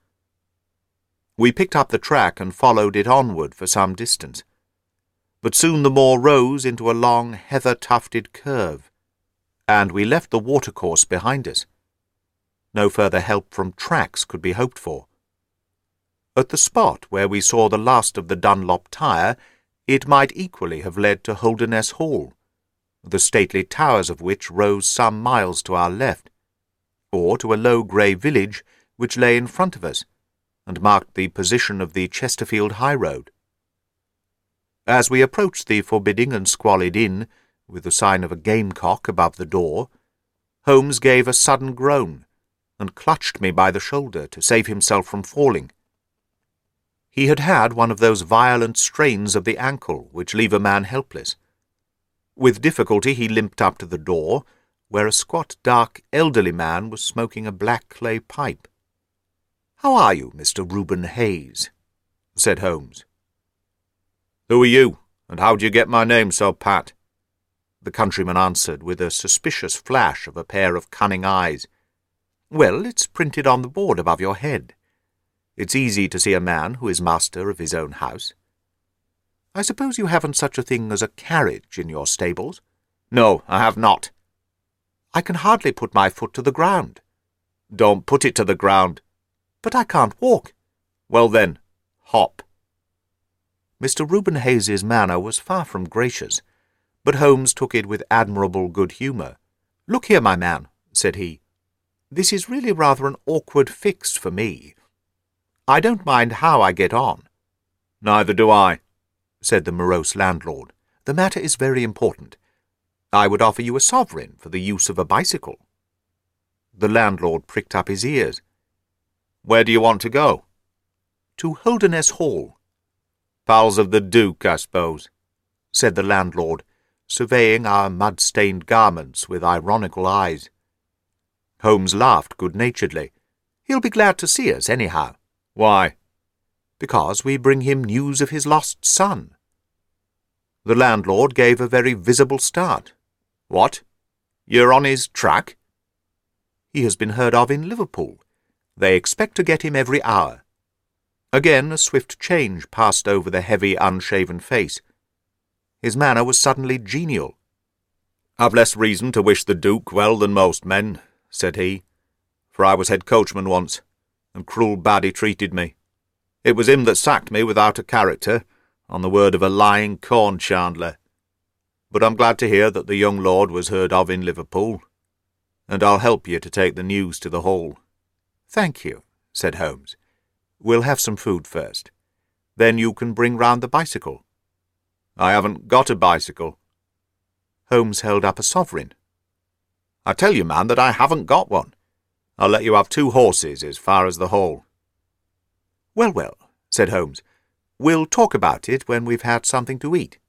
We picked up the track and followed it onward for some distance. But soon the moor rose into a long, heather-tufted curve, and we left the watercourse behind us. No further help from tracks could be hoped for. At the spot where we saw the last of the Dunlop tire, it might equally have led to Holderness Hall, the stately towers of which rose some miles to our left, or to a low grey village which lay in front of us, and marked the position of the Chesterfield high road. As we approached the forbidding and squalid inn, with the sign of a gamecock above the door, Holmes gave a sudden groan, and clutched me by the shoulder to save himself from falling. He had had one of those violent strains of the ankle which leave a man helpless. With difficulty he limped up to the door, where a squat, dark, elderly man was smoking a black clay pipe. "How are you, Mister Reuben Hayes?" said Holmes. "Who are you, and how do you get my name so pat?" the countryman answered, with a suspicious flash of a pair of cunning eyes. "Well, it's printed on the board above your head. It's easy to see a man who is master of his own house. I suppose you haven't such a thing as a carriage in your stables?" "No, I have not." "I can hardly put my foot to the ground." "Don't put it to the ground." "But I can't walk." "Well then, hop." Mister Reuben Hayes's manner was far from gracious, but Holmes took it with admirable good humour. "Look here, my man," said he. "This is really rather an awkward fix for me. I don't mind how I get on." "Neither do I," said the morose landlord. "The matter is very important. I would offer you a sovereign for the use of a bicycle." The landlord pricked up his ears. "Where do you want to go?" "To Holderness Hall." "Pals of the Duke, I suppose," said the landlord, surveying our mud-stained garments with ironical eyes. Holmes laughed good-naturedly. "He'll be glad to see us, anyhow." "Why?" "Because we bring him news of his lost son." The landlord gave a very visible start. "What? You're on his track?" "He has been heard of in Liverpool. They expect to get him every hour." Again a swift change passed over the heavy, unshaven face. His manner was suddenly genial. "I've less reason to wish the Duke well than most men," said he, "for I was head coachman once, and cruel bad he treated me. It was him that sacked me without a character, on the word of a lying corn chandler. But I'm glad to hear that the young lord was heard of in Liverpool, and I'll help you to take the news to the Hall." "Thank you," said Holmes. "We'll have some food first. Then you can bring round the bicycle." "I haven't got a bicycle." Holmes held up a sovereign. "I tell you, man, that I haven't got one. I'll let you have two horses as far as the Hall." "Well, well," said Holmes. "We'll talk about it when we've had something to eat."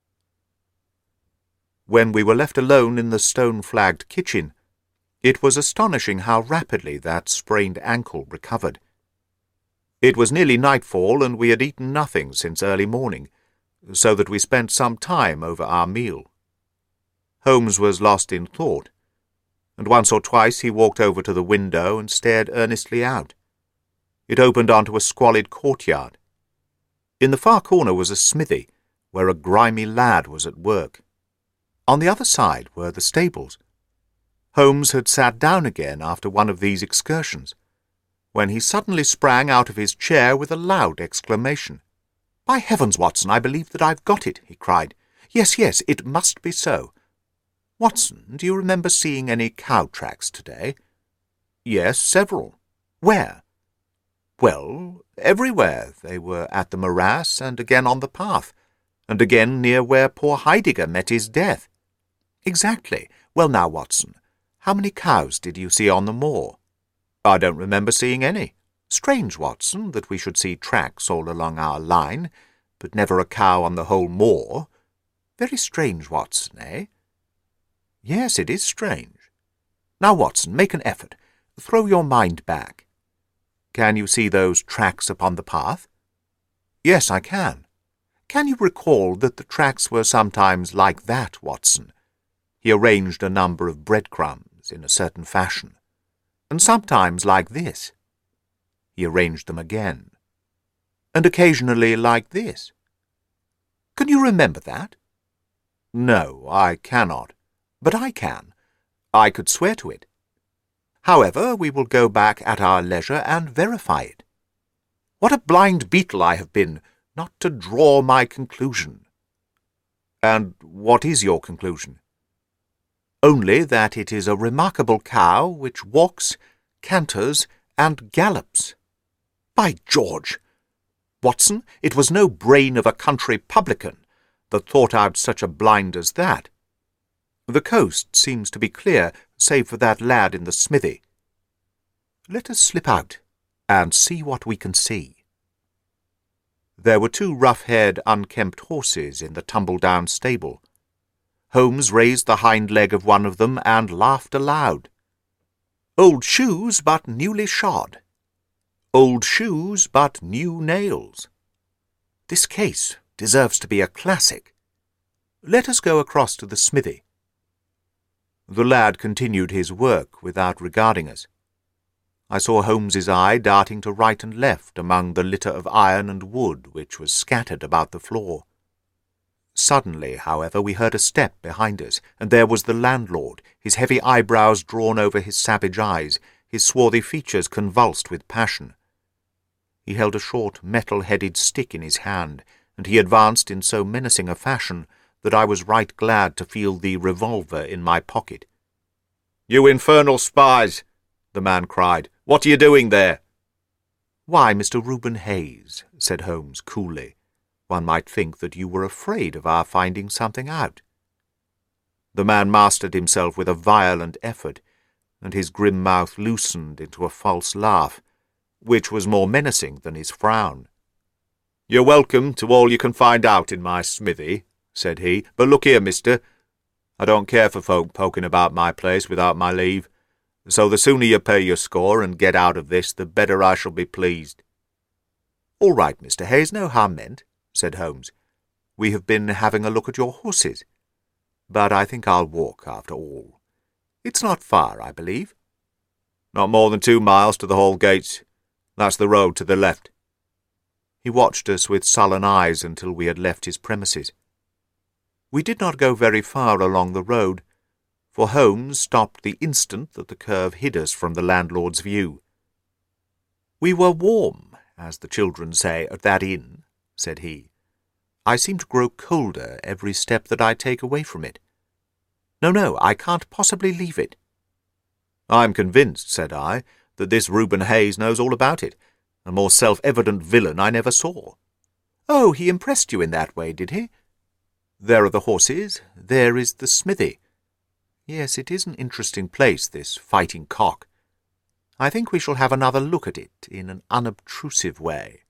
When we were left alone in the stone-flagged kitchen, it was astonishing how rapidly that sprained ankle recovered. It was nearly nightfall, and we had eaten nothing since early morning, so that we spent some time over our meal. Holmes was lost in thought, and once or twice he walked over to the window and stared earnestly out. It opened onto a squalid courtyard. In the far corner was a smithy, where a grimy lad was at work. On the other side were the stables. Holmes had sat down again after one of these excursions, when he suddenly sprang out of his chair with a loud exclamation. "By heavens, Watson, I believe that I've got it," he cried. "Yes, yes, it must be so. Watson, do you remember seeing any cow tracks today?" "Yes, several." "Where?" "Well, everywhere. They were at the morass, and again on the path, and again near where poor Heidegger met his death." Exactly. Well now, Watson, how many cows did you see on the moor? I don't remember seeing any. Strange, Watson, that we should see tracks all along our line, but never a cow on the whole moor. Very strange, Watson, eh? Yes, it is strange. Now, Watson, make an effort. Throw your mind back. Can you see those tracks upon the path? Yes, I can. Can you recall that the tracks were sometimes like that, Watson? He arranged a number of breadcrumbs in a certain fashion, and sometimes like this. He arranged them again, and occasionally like this. Can you remember that? No, I cannot, but I can. I could swear to it. However, we will go back at our leisure and verify it. What a blind beetle I have been, not to draw my conclusion. And what is your conclusion? Only that it is a remarkable cow which walks, canters, and gallops. By George! Watson, it was no brain of a country publican that thought out such a blind as that. The coast seems to be clear, save for that lad in the smithy. Let us slip out and see what we can see. There were two rough-haired, unkempt horses in the tumble-down stable. Holmes raised the hind leg of one of them and laughed aloud. Old shoes, but newly shod. Old shoes, but new nails. This case deserves to be a classic. Let us go across to the smithy. The lad continued his work without regarding us. I saw Holmes's eye darting to right and left among the litter of iron and wood which was scattered about the floor. Suddenly, however, we heard a step behind us, and there was the landlord, his heavy eyebrows drawn over his savage eyes, his swarthy features convulsed with passion. He held a short, metal-headed stick in his hand, and he advanced in so menacing a fashion that I was right glad to feel the revolver in my pocket. "You infernal spies!" the man cried. "What are you doing there?" "Why, Mister Reuben Hayes," said Holmes coolly, "one might think that you were afraid of our finding something out." The man mastered himself with a violent effort, and his grim mouth loosened into a false laugh, which was more menacing than his frown. "You're welcome to all you can find out in my smithy," said he, "but look here, mister, I don't care for folk poking about my place without my leave, so the sooner you pay your score and get out of this, the better I shall be pleased." "All right, Mister Hayes, no harm meant," said Holmes. "We have been having a look at your horses, but I think I'll walk after all. It's not far, I believe." "Not more than two miles to the Hall gates. That's the road to the left." He watched us with sullen eyes until we had left his premises. We did not go very far along the road, for Holmes stopped the instant that the curve hid us from the landlord's view. "We were warm, as the children say, at that inn," said he. "I seem to grow colder every step that I take away from it. No, no, I can't possibly leave it." "I'm convinced," said I, "that this Reuben Hayes knows all about it. A more self-evident villain I never saw." "Oh, he impressed you in that way, did he? There are the horses, there is the smithy. Yes, it is an interesting place, this Fighting Cock. I think we shall have another look at it in an unobtrusive way."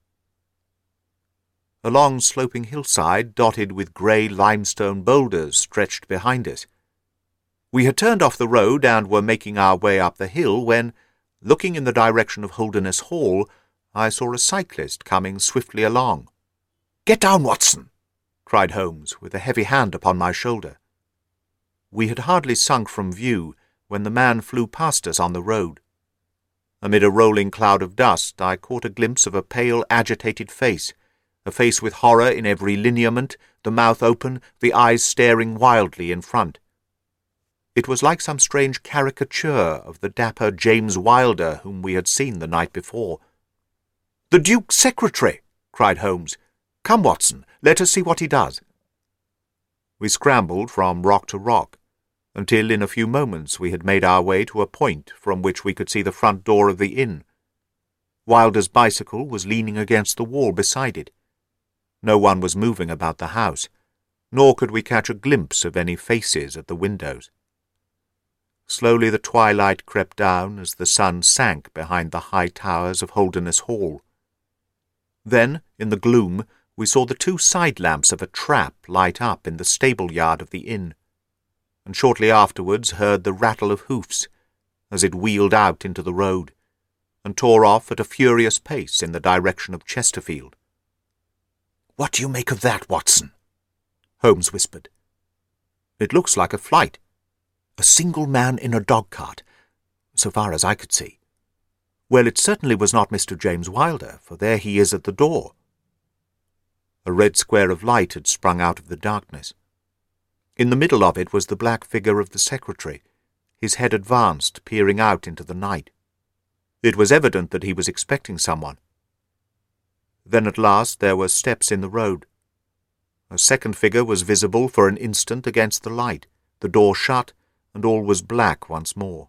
A long sloping hillside dotted with grey limestone boulders stretched behind us. We had turned off the road and were making our way up the hill when, looking in the direction of Holderness Hall, I saw a cyclist coming swiftly along. "Get down, Watson!" cried Holmes, with a heavy hand upon my shoulder. We had hardly sunk from view when the man flew past us on the road. Amid a rolling cloud of dust I caught a glimpse of a pale, agitated face, a face with horror in every lineament, the mouth open, the eyes staring wildly in front. It was like some strange caricature of the dapper James Wilder whom we had seen the night before. "The Duke's secretary!" cried Holmes. "Come, Watson, let us see what he does." We scrambled from rock to rock, until in a few moments we had made our way to a point from which we could see the front door of the inn. Wilder's bicycle was leaning against the wall beside it. No one was moving about the house. nor could we catch a glimpse of any faces at the windows. Slowly the twilight crept down as the sun sank behind the high towers of Holderness Hall. Then, in the gloom, we saw the two side lamps of a trap light up in the stable-yard of the inn, and shortly afterwards heard the rattle of hoofs as it wheeled out into the road, and tore off at a furious pace in the direction of Chesterfield. "What do you make of that, Watson?" Holmes whispered. "It looks like a flight. A single man in a dog-cart, so far as I could see. Well, it certainly was not Mister James Wilder, for there he is at the door." A red square of light had sprung out of the darkness. In the middle of it was the black figure of the secretary, his head advanced, peering out into the night. It was evident that he was expecting someone. Then at last there were steps in the road. A second figure was visible for an instant against the light, the door shut, and all was black once more.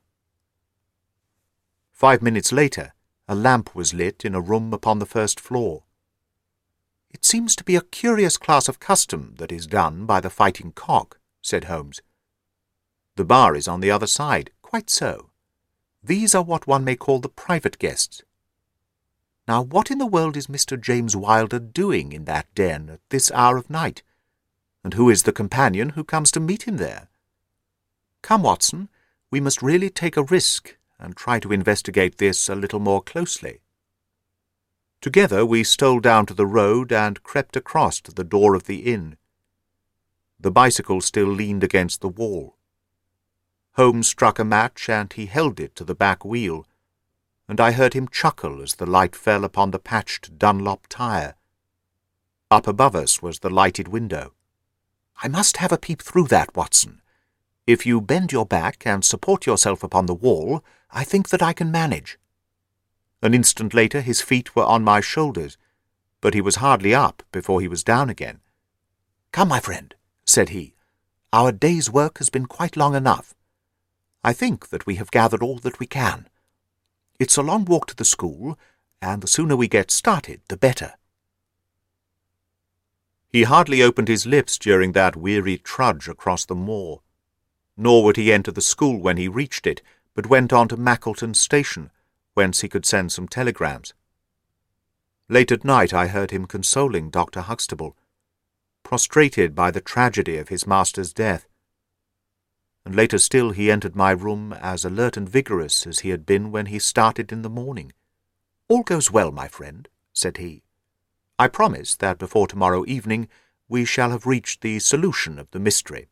Five minutes later, a lamp was lit in a room upon the first floor. "It seems to be a curious class of custom that is done by the Fighting Cock," said Holmes. "The bar is on the other side." "Quite so. These are what one may call the private guests. Now what in the world is Mister James Wilder doing in that den at this hour of night? And who is the companion who comes to meet him there? Come, Watson, we must really take a risk and try to investigate this a little more closely." Together we stole down to the road and crept across to the door of the inn. The bicycle still leaned against the wall. Holmes struck a match and he held it to the back wheel, and I heard him chuckle as the light fell upon the patched Dunlop tire. Up above us was the lighted window. "I must have a peep through that, Watson. If you bend your back and support yourself upon the wall, I think that I can manage." An instant later his feet were on my shoulders, but he was hardly up before he was down again. "Come, my friend," said he. "Our day's work has been quite long enough. I think that we have gathered all that we can. It's a long walk to the school, and the sooner we get started, the better." He hardly opened his lips during that weary trudge across the moor. Nor would he enter the school when he reached it, but went on to Mackleton Station, whence he could send some telegrams. Late at night I heard him consoling Doctor Huxtable, prostrated by the tragedy of his master's death. And later still he entered my room as alert and vigorous as he had been when he started in the morning. "All goes well, my friend," said he. "I promise that before tomorrow evening we shall have reached the solution of the mystery."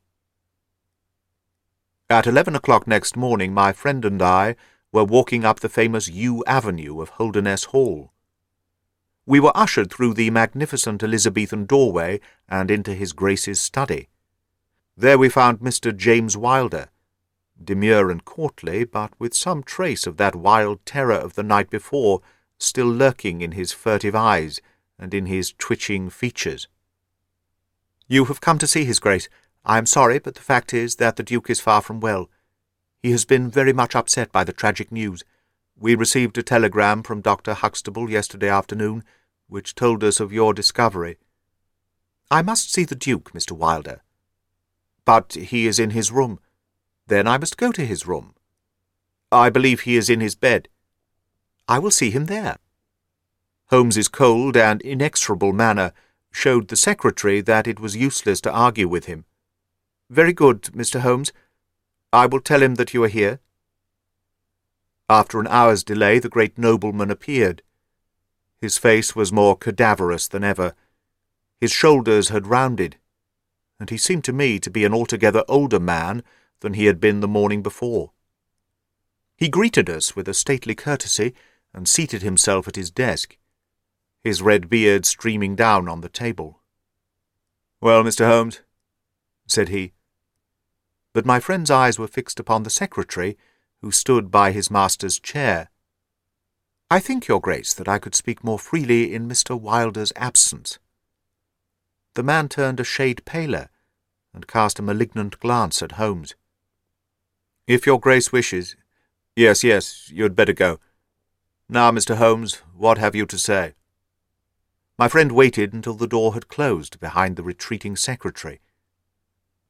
At eleven o'clock next morning my friend and I were walking up the famous yew avenue of Holderness Hall. We were ushered through the magnificent Elizabethan doorway and into his Grace's study. There we found Mister James Wilder, demure and courtly, but with some trace of that wild terror of the night before still lurking in his furtive eyes and in his twitching features. "You have come to see his Grace. I am sorry, but the fact is that the Duke is far from well. He has been very much upset by the tragic news. We received a telegram from Doctor Huxtable yesterday afternoon, which told us of your discovery." "I must see the Duke, Mister Wilder." "But he is in his room." "Then I must go to his room." "I believe he is in his bed." "I will see him there." Holmes's cold and inexorable manner showed the secretary that it was useless to argue with him. "Very good, Mister Holmes. I will tell him that you are here." After an hour's delay the great nobleman appeared. His face was more cadaverous than ever. His shoulders had rounded, and he seemed to me to be an altogether older man than he had been the morning before. He greeted us with a stately courtesy and seated himself at his desk, his red beard streaming down on the table. "Well, Mister Holmes," said he. But my friend's eyes were fixed upon the secretary, who stood by his master's chair. "I think, Your Grace, that I could speak more freely in Mister Wilder's absence." The man turned a shade paler, and cast a malignant glance at Holmes. "If Your Grace wishes— Yes, yes, you had better go. Now, Mister Holmes, what have you to say?" My friend waited until the door had closed behind the retreating secretary,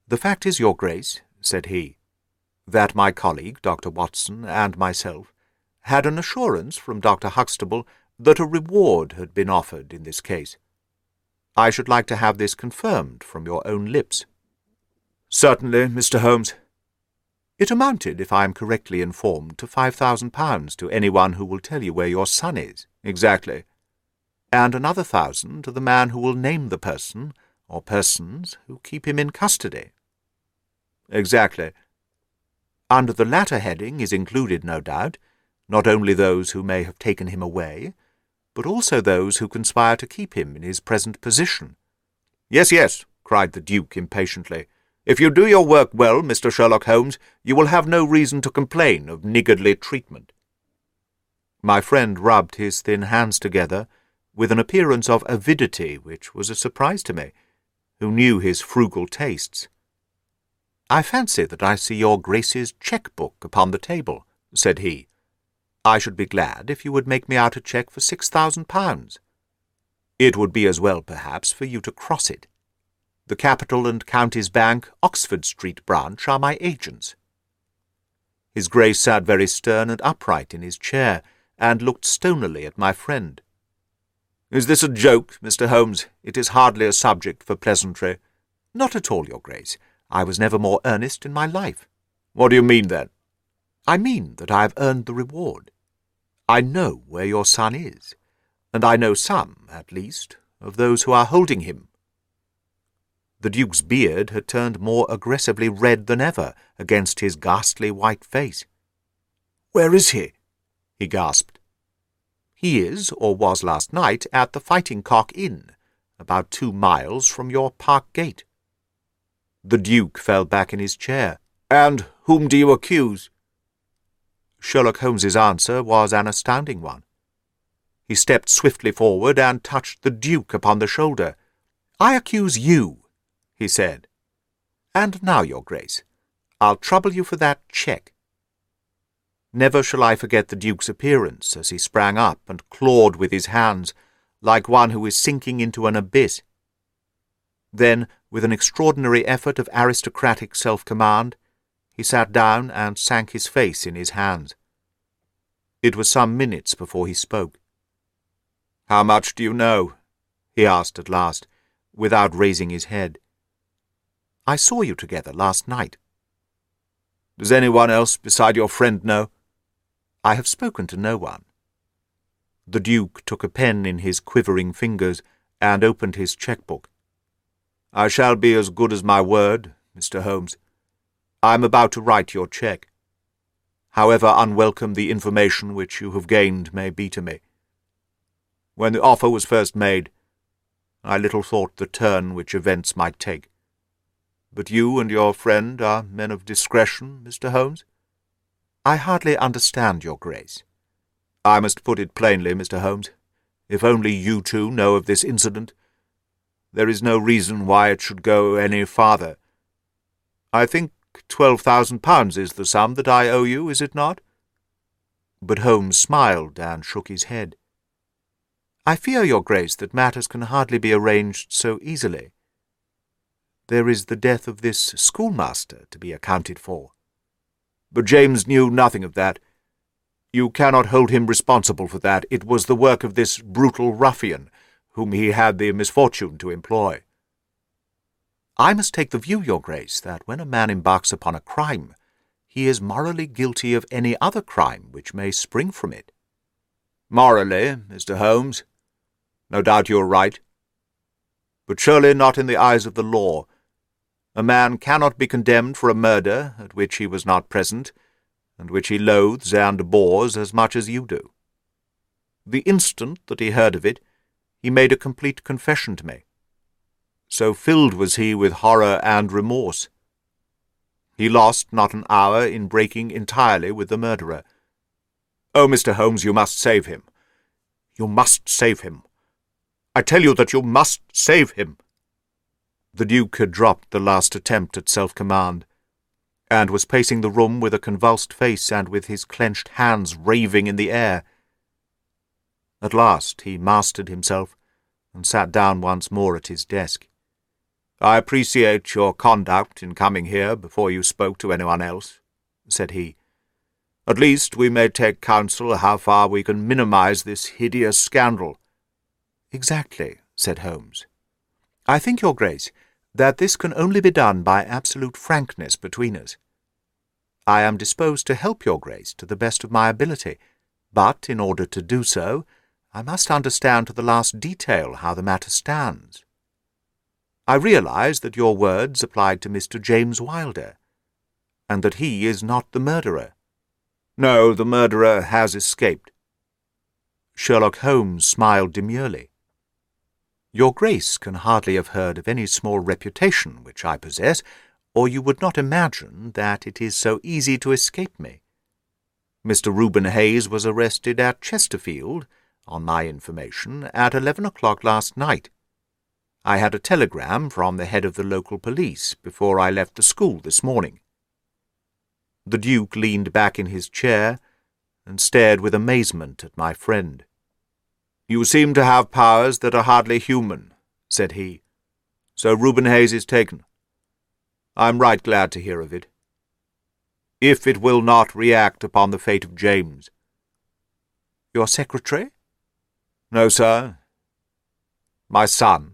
"The fact is, Your Grace," said he, "that my colleague, Doctor Watson, and myself had an assurance from Doctor Huxtable that a reward had been offered in this case. I should like to have this confirmed from your own lips." "Certainly, Mister Holmes." "It amounted, if I am correctly informed, to five thousand pounds to anyone who will tell you where your son is." "Exactly." "And another thousand to the man who will name the person, or persons, who keep him in custody." "Exactly." "Under the latter heading is included, no doubt, not only those who may have taken him away, but also those who conspire to keep him in his present position." "Yes, yes," cried the Duke impatiently. "If you do your work well, Mister Sherlock Holmes, you will have no reason to complain of niggardly treatment." My friend rubbed his thin hands together with an appearance of avidity which was a surprise to me, who knew his frugal tastes. "I fancy that I see your Grace's cheque-book upon the table," said he. "I should be glad if you would make me out a cheque for six thousand pounds. It would be as well, perhaps, for you to cross it. The Capital and Counties Bank, Oxford Street branch, are my agents." His Grace sat very stern and upright in his chair, and looked stonily at my friend. "Is this a joke, Mister Holmes? It is hardly a subject for pleasantry." "Not at all, Your Grace. I was never more earnest in my life." "What do you mean, then?" "I mean that I have earned the reward. I know where your son is, and I know some, at least, of those who are holding him." The Duke's beard had turned more aggressively red than ever against his ghastly white face. "Where is he?" he gasped. "He is, or was last night, at the Fighting Cock Inn, about two miles from your park gate." The Duke fell back in his chair. "And whom do you accuse?" Sherlock Holmes's answer was an astounding one. He stepped swiftly forward and touched the Duke upon the shoulder. "I accuse you," he said. "And now, Your Grace, I'll trouble you for that cheque." Never shall I forget the Duke's appearance as he sprang up and clawed with his hands, like one who is sinking into an abyss. Then, with an extraordinary effort of aristocratic self-command, he sat down and sank his face in his hands. It was some minutes before he spoke. "How much do you know?" he asked at last, without raising his head. "I saw you together last night." "Does anyone else beside your friend know?" "I have spoken to no one." The Duke took a pen in his quivering fingers and opened his cheque-book. "I shall be as good as my word, Mister Holmes. I am about to write your cheque, however unwelcome the information which you have gained may be to me. When the offer was first made, I little thought the turn which events might take. But you and your friend are men of discretion, Mister Holmes?" "I hardly understand, Your Grace." "I must put it plainly, Mister Holmes. If only you two know of this incident, there is no reason why it should go any farther. I think twelve thousand pounds is the sum that I owe you, is it not?" But Holmes smiled and shook his head. "I fear, Your Grace, that matters can hardly be arranged so easily. There is the death of this schoolmaster to be accounted for." "But James knew nothing of that. You cannot hold him responsible for that. It was the work of this brutal ruffian, whom he had the misfortune to employ." "I must take the view, Your Grace, that when a man embarks upon a crime, he is morally guilty of any other crime which may spring from it." "Morally, Mister Holmes? No doubt you are right. But surely not in the eyes of the law. A man cannot be condemned for a murder at which he was not present, and which he loathes and abhors as much as you do. The instant that he heard of it, he made a complete confession to me. So filled was he with horror and remorse. He lost not an hour in breaking entirely with the murderer. Oh, Mister Holmes, you must save him. You must save him. I tell you that you must save him." The Duke had dropped the last attempt at self-command, and was pacing the room with a convulsed face and with his clenched hands raving in the air. At last he mastered himself, and sat down once more at his desk. "I appreciate your conduct in coming here before you spoke to anyone else," said he. "At least we may take counsel how far we can minimize this hideous scandal." "Exactly," said Holmes. "I think, Your Grace, that this can only be done by absolute frankness between us. I am disposed to help Your Grace to the best of my ability, but in order to do so, I must understand to the last detail how the matter stands. I realize that your words applied to Mister James Wilder, and that he is not the murderer." "No, the murderer has escaped." Sherlock Holmes smiled demurely. "Your Grace can hardly have heard of any small reputation which I possess, or you would not imagine that it is so easy to escape me. Mister Reuben Hayes was arrested at Chesterfield, on my information, at eleven o'clock last night. I had a telegram from the head of the local police before I left the school this morning." The Duke leaned back in his chair and stared with amazement at my friend. "You seem to have powers that are hardly human," said he. "So Reuben Hayes is taken. I'm right glad to hear of it. If it will not react upon the fate of James." "Your secretary?" "No, sir. My son."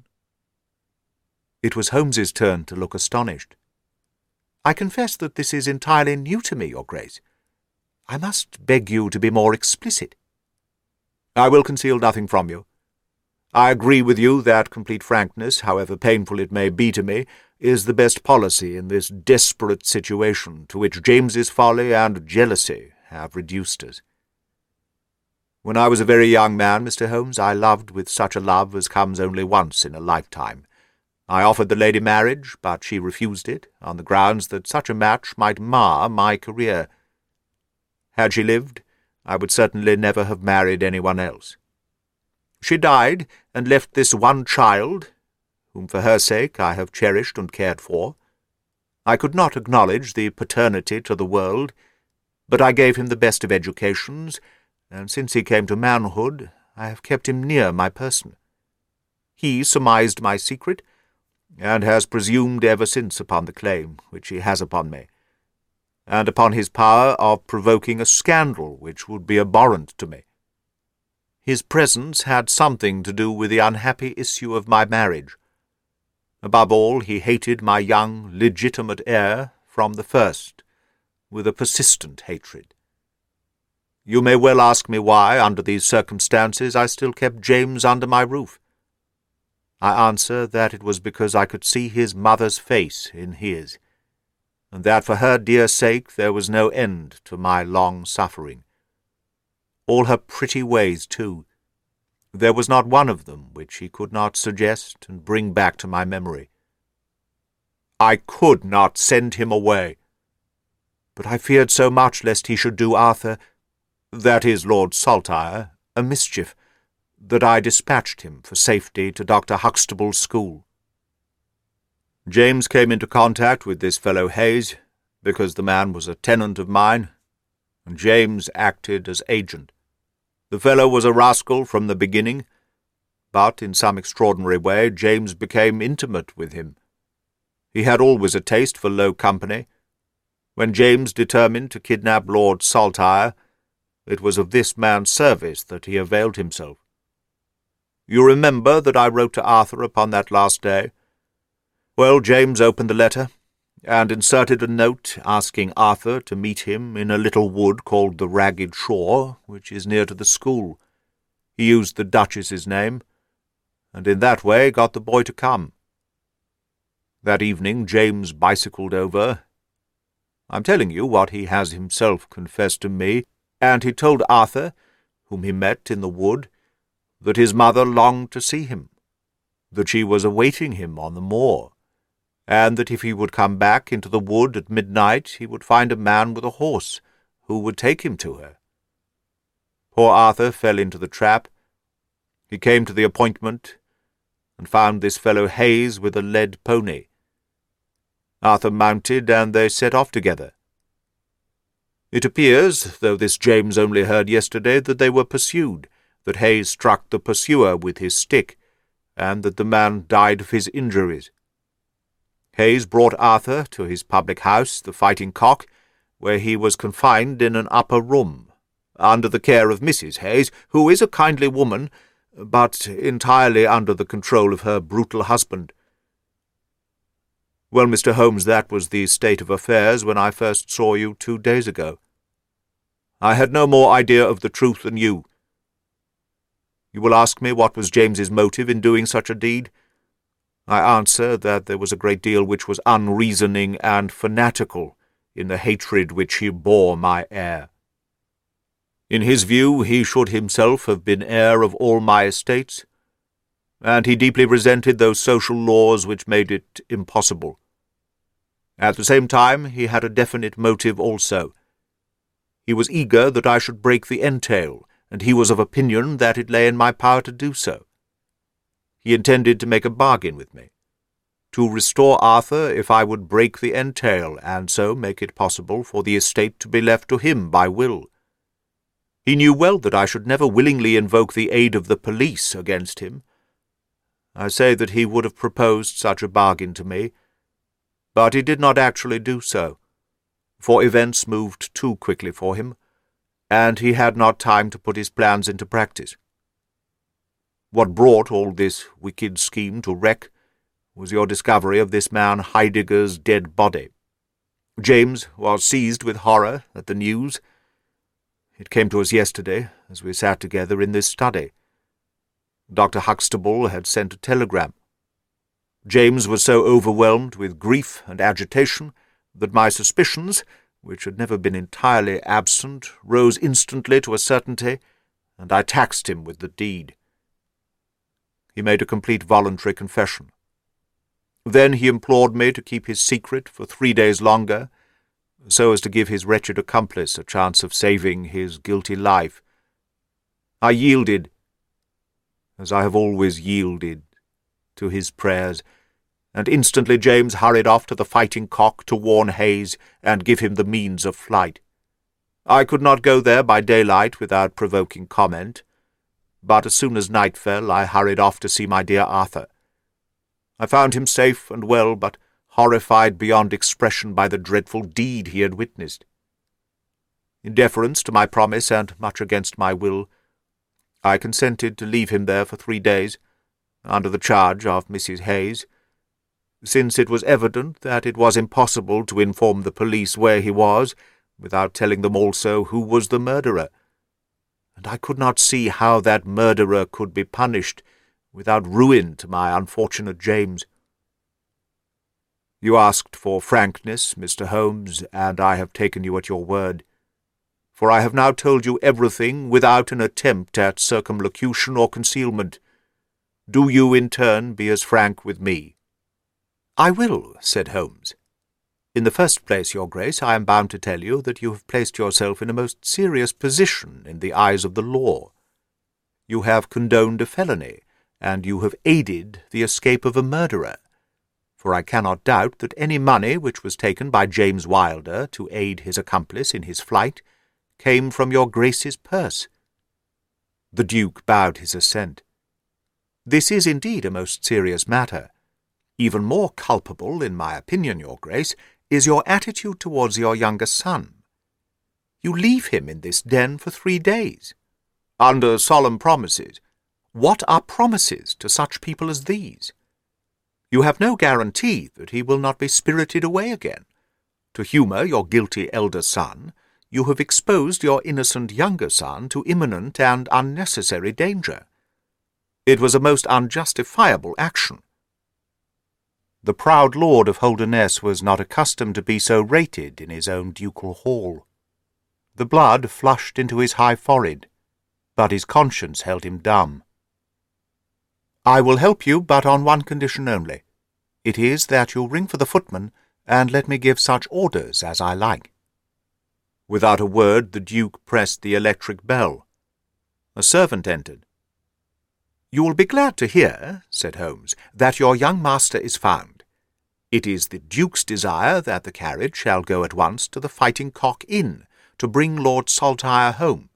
It was Holmes's turn to look astonished. "I confess that this is entirely new to me, Your Grace. I must beg you to be more explicit." "I will conceal nothing from you. I agree with you that complete frankness, however painful it may be to me, is the best policy in this desperate situation to which James's folly and jealousy have reduced us. When I was a very young man, Mister Holmes, I loved with such a love as comes only once in a lifetime. I offered the lady marriage, but she refused it, on the grounds that such a match might mar my career. Had she lived, I would certainly never have married anyone else. She died, and left this one child, whom for her sake I have cherished and cared for. I could not acknowledge the paternity to the world, but I gave him the best of educations, and since he came to manhood, I have kept him near my person. He surmised my secret, and has presumed ever since upon the claim which he has upon me, and upon his power of provoking a scandal which would be abhorrent to me. His presence had something to do with the unhappy issue of my marriage. Above all, he hated my young, legitimate heir from the first, with a persistent hatred. You may well ask me why, under these circumstances, I still kept James under my roof. I answer that it was because I could see his mother's face in his, and that for her dear sake there was no end to my long suffering. All her pretty ways, too. There was not one of them which he could not suggest and bring back to my memory. I could not send him away, but I feared so much lest he should do Arthur, that is Lord Saltire, a mischief, that I dispatched him for safety to Doctor Huxtable's school. James came into contact with this fellow Hayes, because the man was a tenant of mine, and James acted as agent. The fellow was a rascal from the beginning, but in some extraordinary way James became intimate with him. He had always a taste for low company. When James determined to kidnap Lord Saltire, it was of this man's service that he availed himself. You remember that I wrote to Arthur upon that last day? Well, James opened the letter, and inserted a note asking Arthur to meet him in a little wood called the Ragged Shore, which is near to the school. He used the Duchess's name, and in that way got the boy to come. That evening James bicycled over. I'm telling you what he has himself confessed to me, and he told Arthur, whom he met in the wood, that his mother longed to see him, that she was awaiting him on the moor, and that if he would come back into the wood at midnight he would find a man with a horse who would take him to her. Poor Arthur fell into the trap. He came to the appointment, and found this fellow Hayes with a led pony. Arthur mounted, and they set off together. It appears, though this James only heard yesterday, that they were pursued, that Hayes struck the pursuer with his stick, and that the man died of his injuries. Hayes brought Arthur to his public house, the Fighting Cock, where he was confined in an upper room, under the care of Missus Hayes, who is a kindly woman, but entirely under the control of her brutal husband. Well, Mister Holmes, that was the state of affairs when I first saw you two days ago. I had no more idea of the truth than you. You will ask me what was James's motive in doing such a deed. I answer that there was a great deal which was unreasoning and fanatical in the hatred which he bore my heir. In his view, he should himself have been heir of all my estates, and he deeply resented those social laws which made it impossible. At the same time, he had a definite motive also. He was eager that I should break the entail, and he was of opinion that it lay in my power to do so. He intended to make a bargain with me, to restore Arthur if I would break the entail, and so make it possible for the estate to be left to him by will. He knew well that I should never willingly invoke the aid of the police against him. I say that he would have proposed such a bargain to me, but he did not actually do so, for events moved too quickly for him, and he had not time to put his plans into practice. What brought all this wicked scheme to wreck was your discovery of this man Heidegger's dead body. James was seized with horror at the news. It came to us yesterday, as we sat together in this study. Doctor Huxtable had sent a telegram. James was so overwhelmed with grief and agitation that my suspicions, which had never been entirely absent, rose instantly to a certainty, and I taxed him with the deed. He made a complete voluntary confession. Then he implored me to keep his secret for three days longer, so as to give his wretched accomplice a chance of saving his guilty life. I yielded, as I have always yielded, to his prayers, and instantly James hurried off to the Fighting Cock to warn Hayes and give him the means of flight. I could not go there by daylight without provoking comment, but as soon as night fell I hurried off to see my dear Arthur. I found him safe and well, but horrified beyond expression by the dreadful deed he had witnessed. In deference to my promise, and much against my will, I consented to leave him there for three days, under the charge of Missus Hayes, since it was evident that it was impossible to inform the police where he was, without telling them also who was the murderer, and I could not see how that murderer could be punished without ruin to my unfortunate James. You asked for frankness, Mister Holmes, and I have taken you at your word, for I have now told you everything without an attempt at circumlocution or concealment. Do you, in turn, be as frank with me. I will, said Holmes. In the first place, Your Grace, I am bound to tell you that you have placed yourself in a most serious position in the eyes of the law. You have condoned a felony, and you have aided the escape of a murderer, for I cannot doubt that any money which was taken by James Wilder to aid his accomplice in his flight came from your Grace's purse. The Duke bowed his assent. This is indeed a most serious matter. Even more culpable, in my opinion, Your Grace, is your attitude towards your younger son. You leave him in this den for three days, under solemn promises. What are promises to such people as these? You have no guarantee that he will not be spirited away again. To humour your guilty elder son, you have exposed your innocent younger son to imminent and unnecessary danger. It was a most unjustifiable action. The proud lord of Holderness was not accustomed to be so rated in his own ducal hall. The blood flushed into his high forehead, but his conscience held him dumb. I will help you, but on one condition only. It is that you'll ring for the footman, and let me give such orders as I like. Without a word, the Duke pressed the electric bell. A servant entered. You will be glad to hear, said Holmes, that your young master is found. It is the Duke's desire that the carriage shall go at once to the Fighting Cock Inn to bring Lord Saltire home.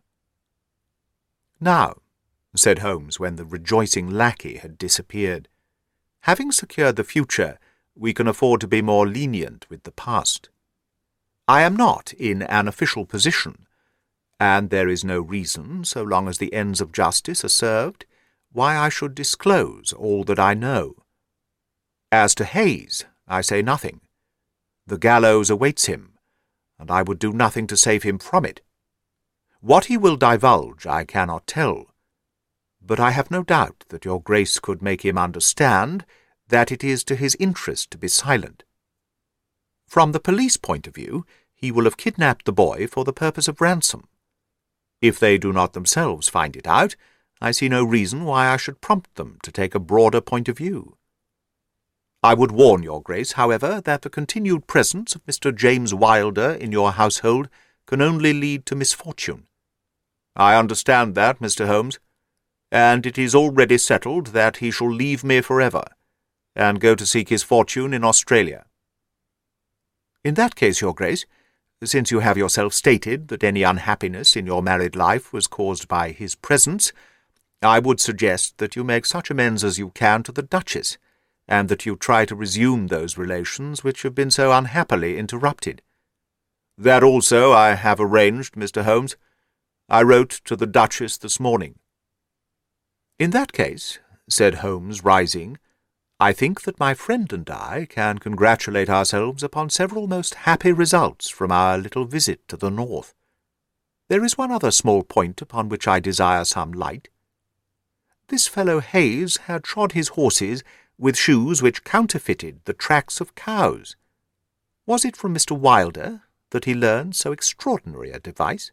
Now, said Holmes, when the rejoicing lackey had disappeared, having secured the future, we can afford to be more lenient with the past. I am not in an official position, and there is no reason, so long as the ends of justice are served, why I should disclose all that I know. As to Hayes, I say nothing. The gallows awaits him, and I would do nothing to save him from it. What he will divulge I cannot tell, but I have no doubt that your Grace could make him understand that it is to his interest to be silent. From the police point of view, he will have kidnapped the boy for the purpose of ransom. If they do not themselves find it out, I see no reason why I should prompt them to take a broader point of view. I would warn your Grace, however, that the continued presence of Mister James Wilder in your household can only lead to misfortune. I understand that, Mister Holmes, and it is already settled that he shall leave me forever, and go to seek his fortune in Australia. In that case, your Grace, since you have yourself stated that any unhappiness in your married life was caused by his presence, I would suggest that you make such amends as you can to the Duchess, and that you try to resume those relations which have been so unhappily interrupted. That also I have arranged, Mister Holmes. I wrote to the Duchess this morning. In that case, said Holmes, rising, I think that my friend and I can congratulate ourselves upon several most happy results from our little visit to the north. There is one other small point upon which I desire some light. This fellow Hayes had trod his horses with shoes which counterfeited the tracks of cows. Was it from Mister Wilder that he learned so extraordinary a device?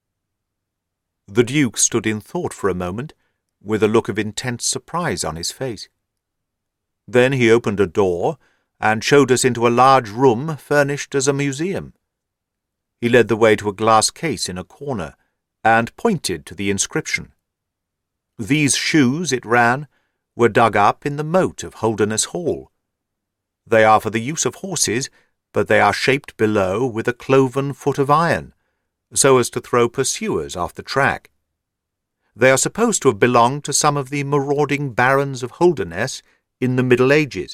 The Duke stood in thought for a moment, with a look of intense surprise on his face. Then he opened a door, and showed us into a large room furnished as a museum. He led the way to a glass case in a corner, and pointed to the inscription. These shoes, it ran, were dug up in the moat of Holderness Hall. They are for the use of horses, but they are shaped below with a cloven foot of iron, so as to throw pursuers off the track. They are supposed to have belonged to some of the marauding barons of Holderness in the Middle Ages.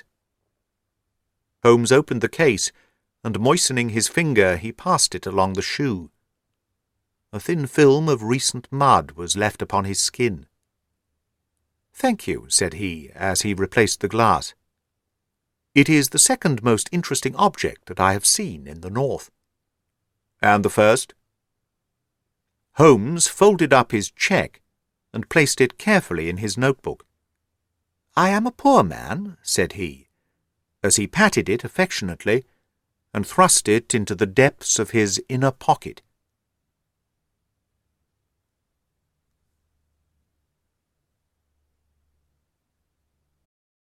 Holmes opened the case, and moistening his finger, he passed it along the shoe. A thin film of recent mud was left upon his skin. "Thank you," said he, as he replaced the glass. "It is the second most interesting object that I have seen in the north." "And the first?" Holmes folded up his cheque and placed it carefully in his notebook. "I am a poor man," said he, as he patted it affectionately and thrust it into the depths of his inner pocket.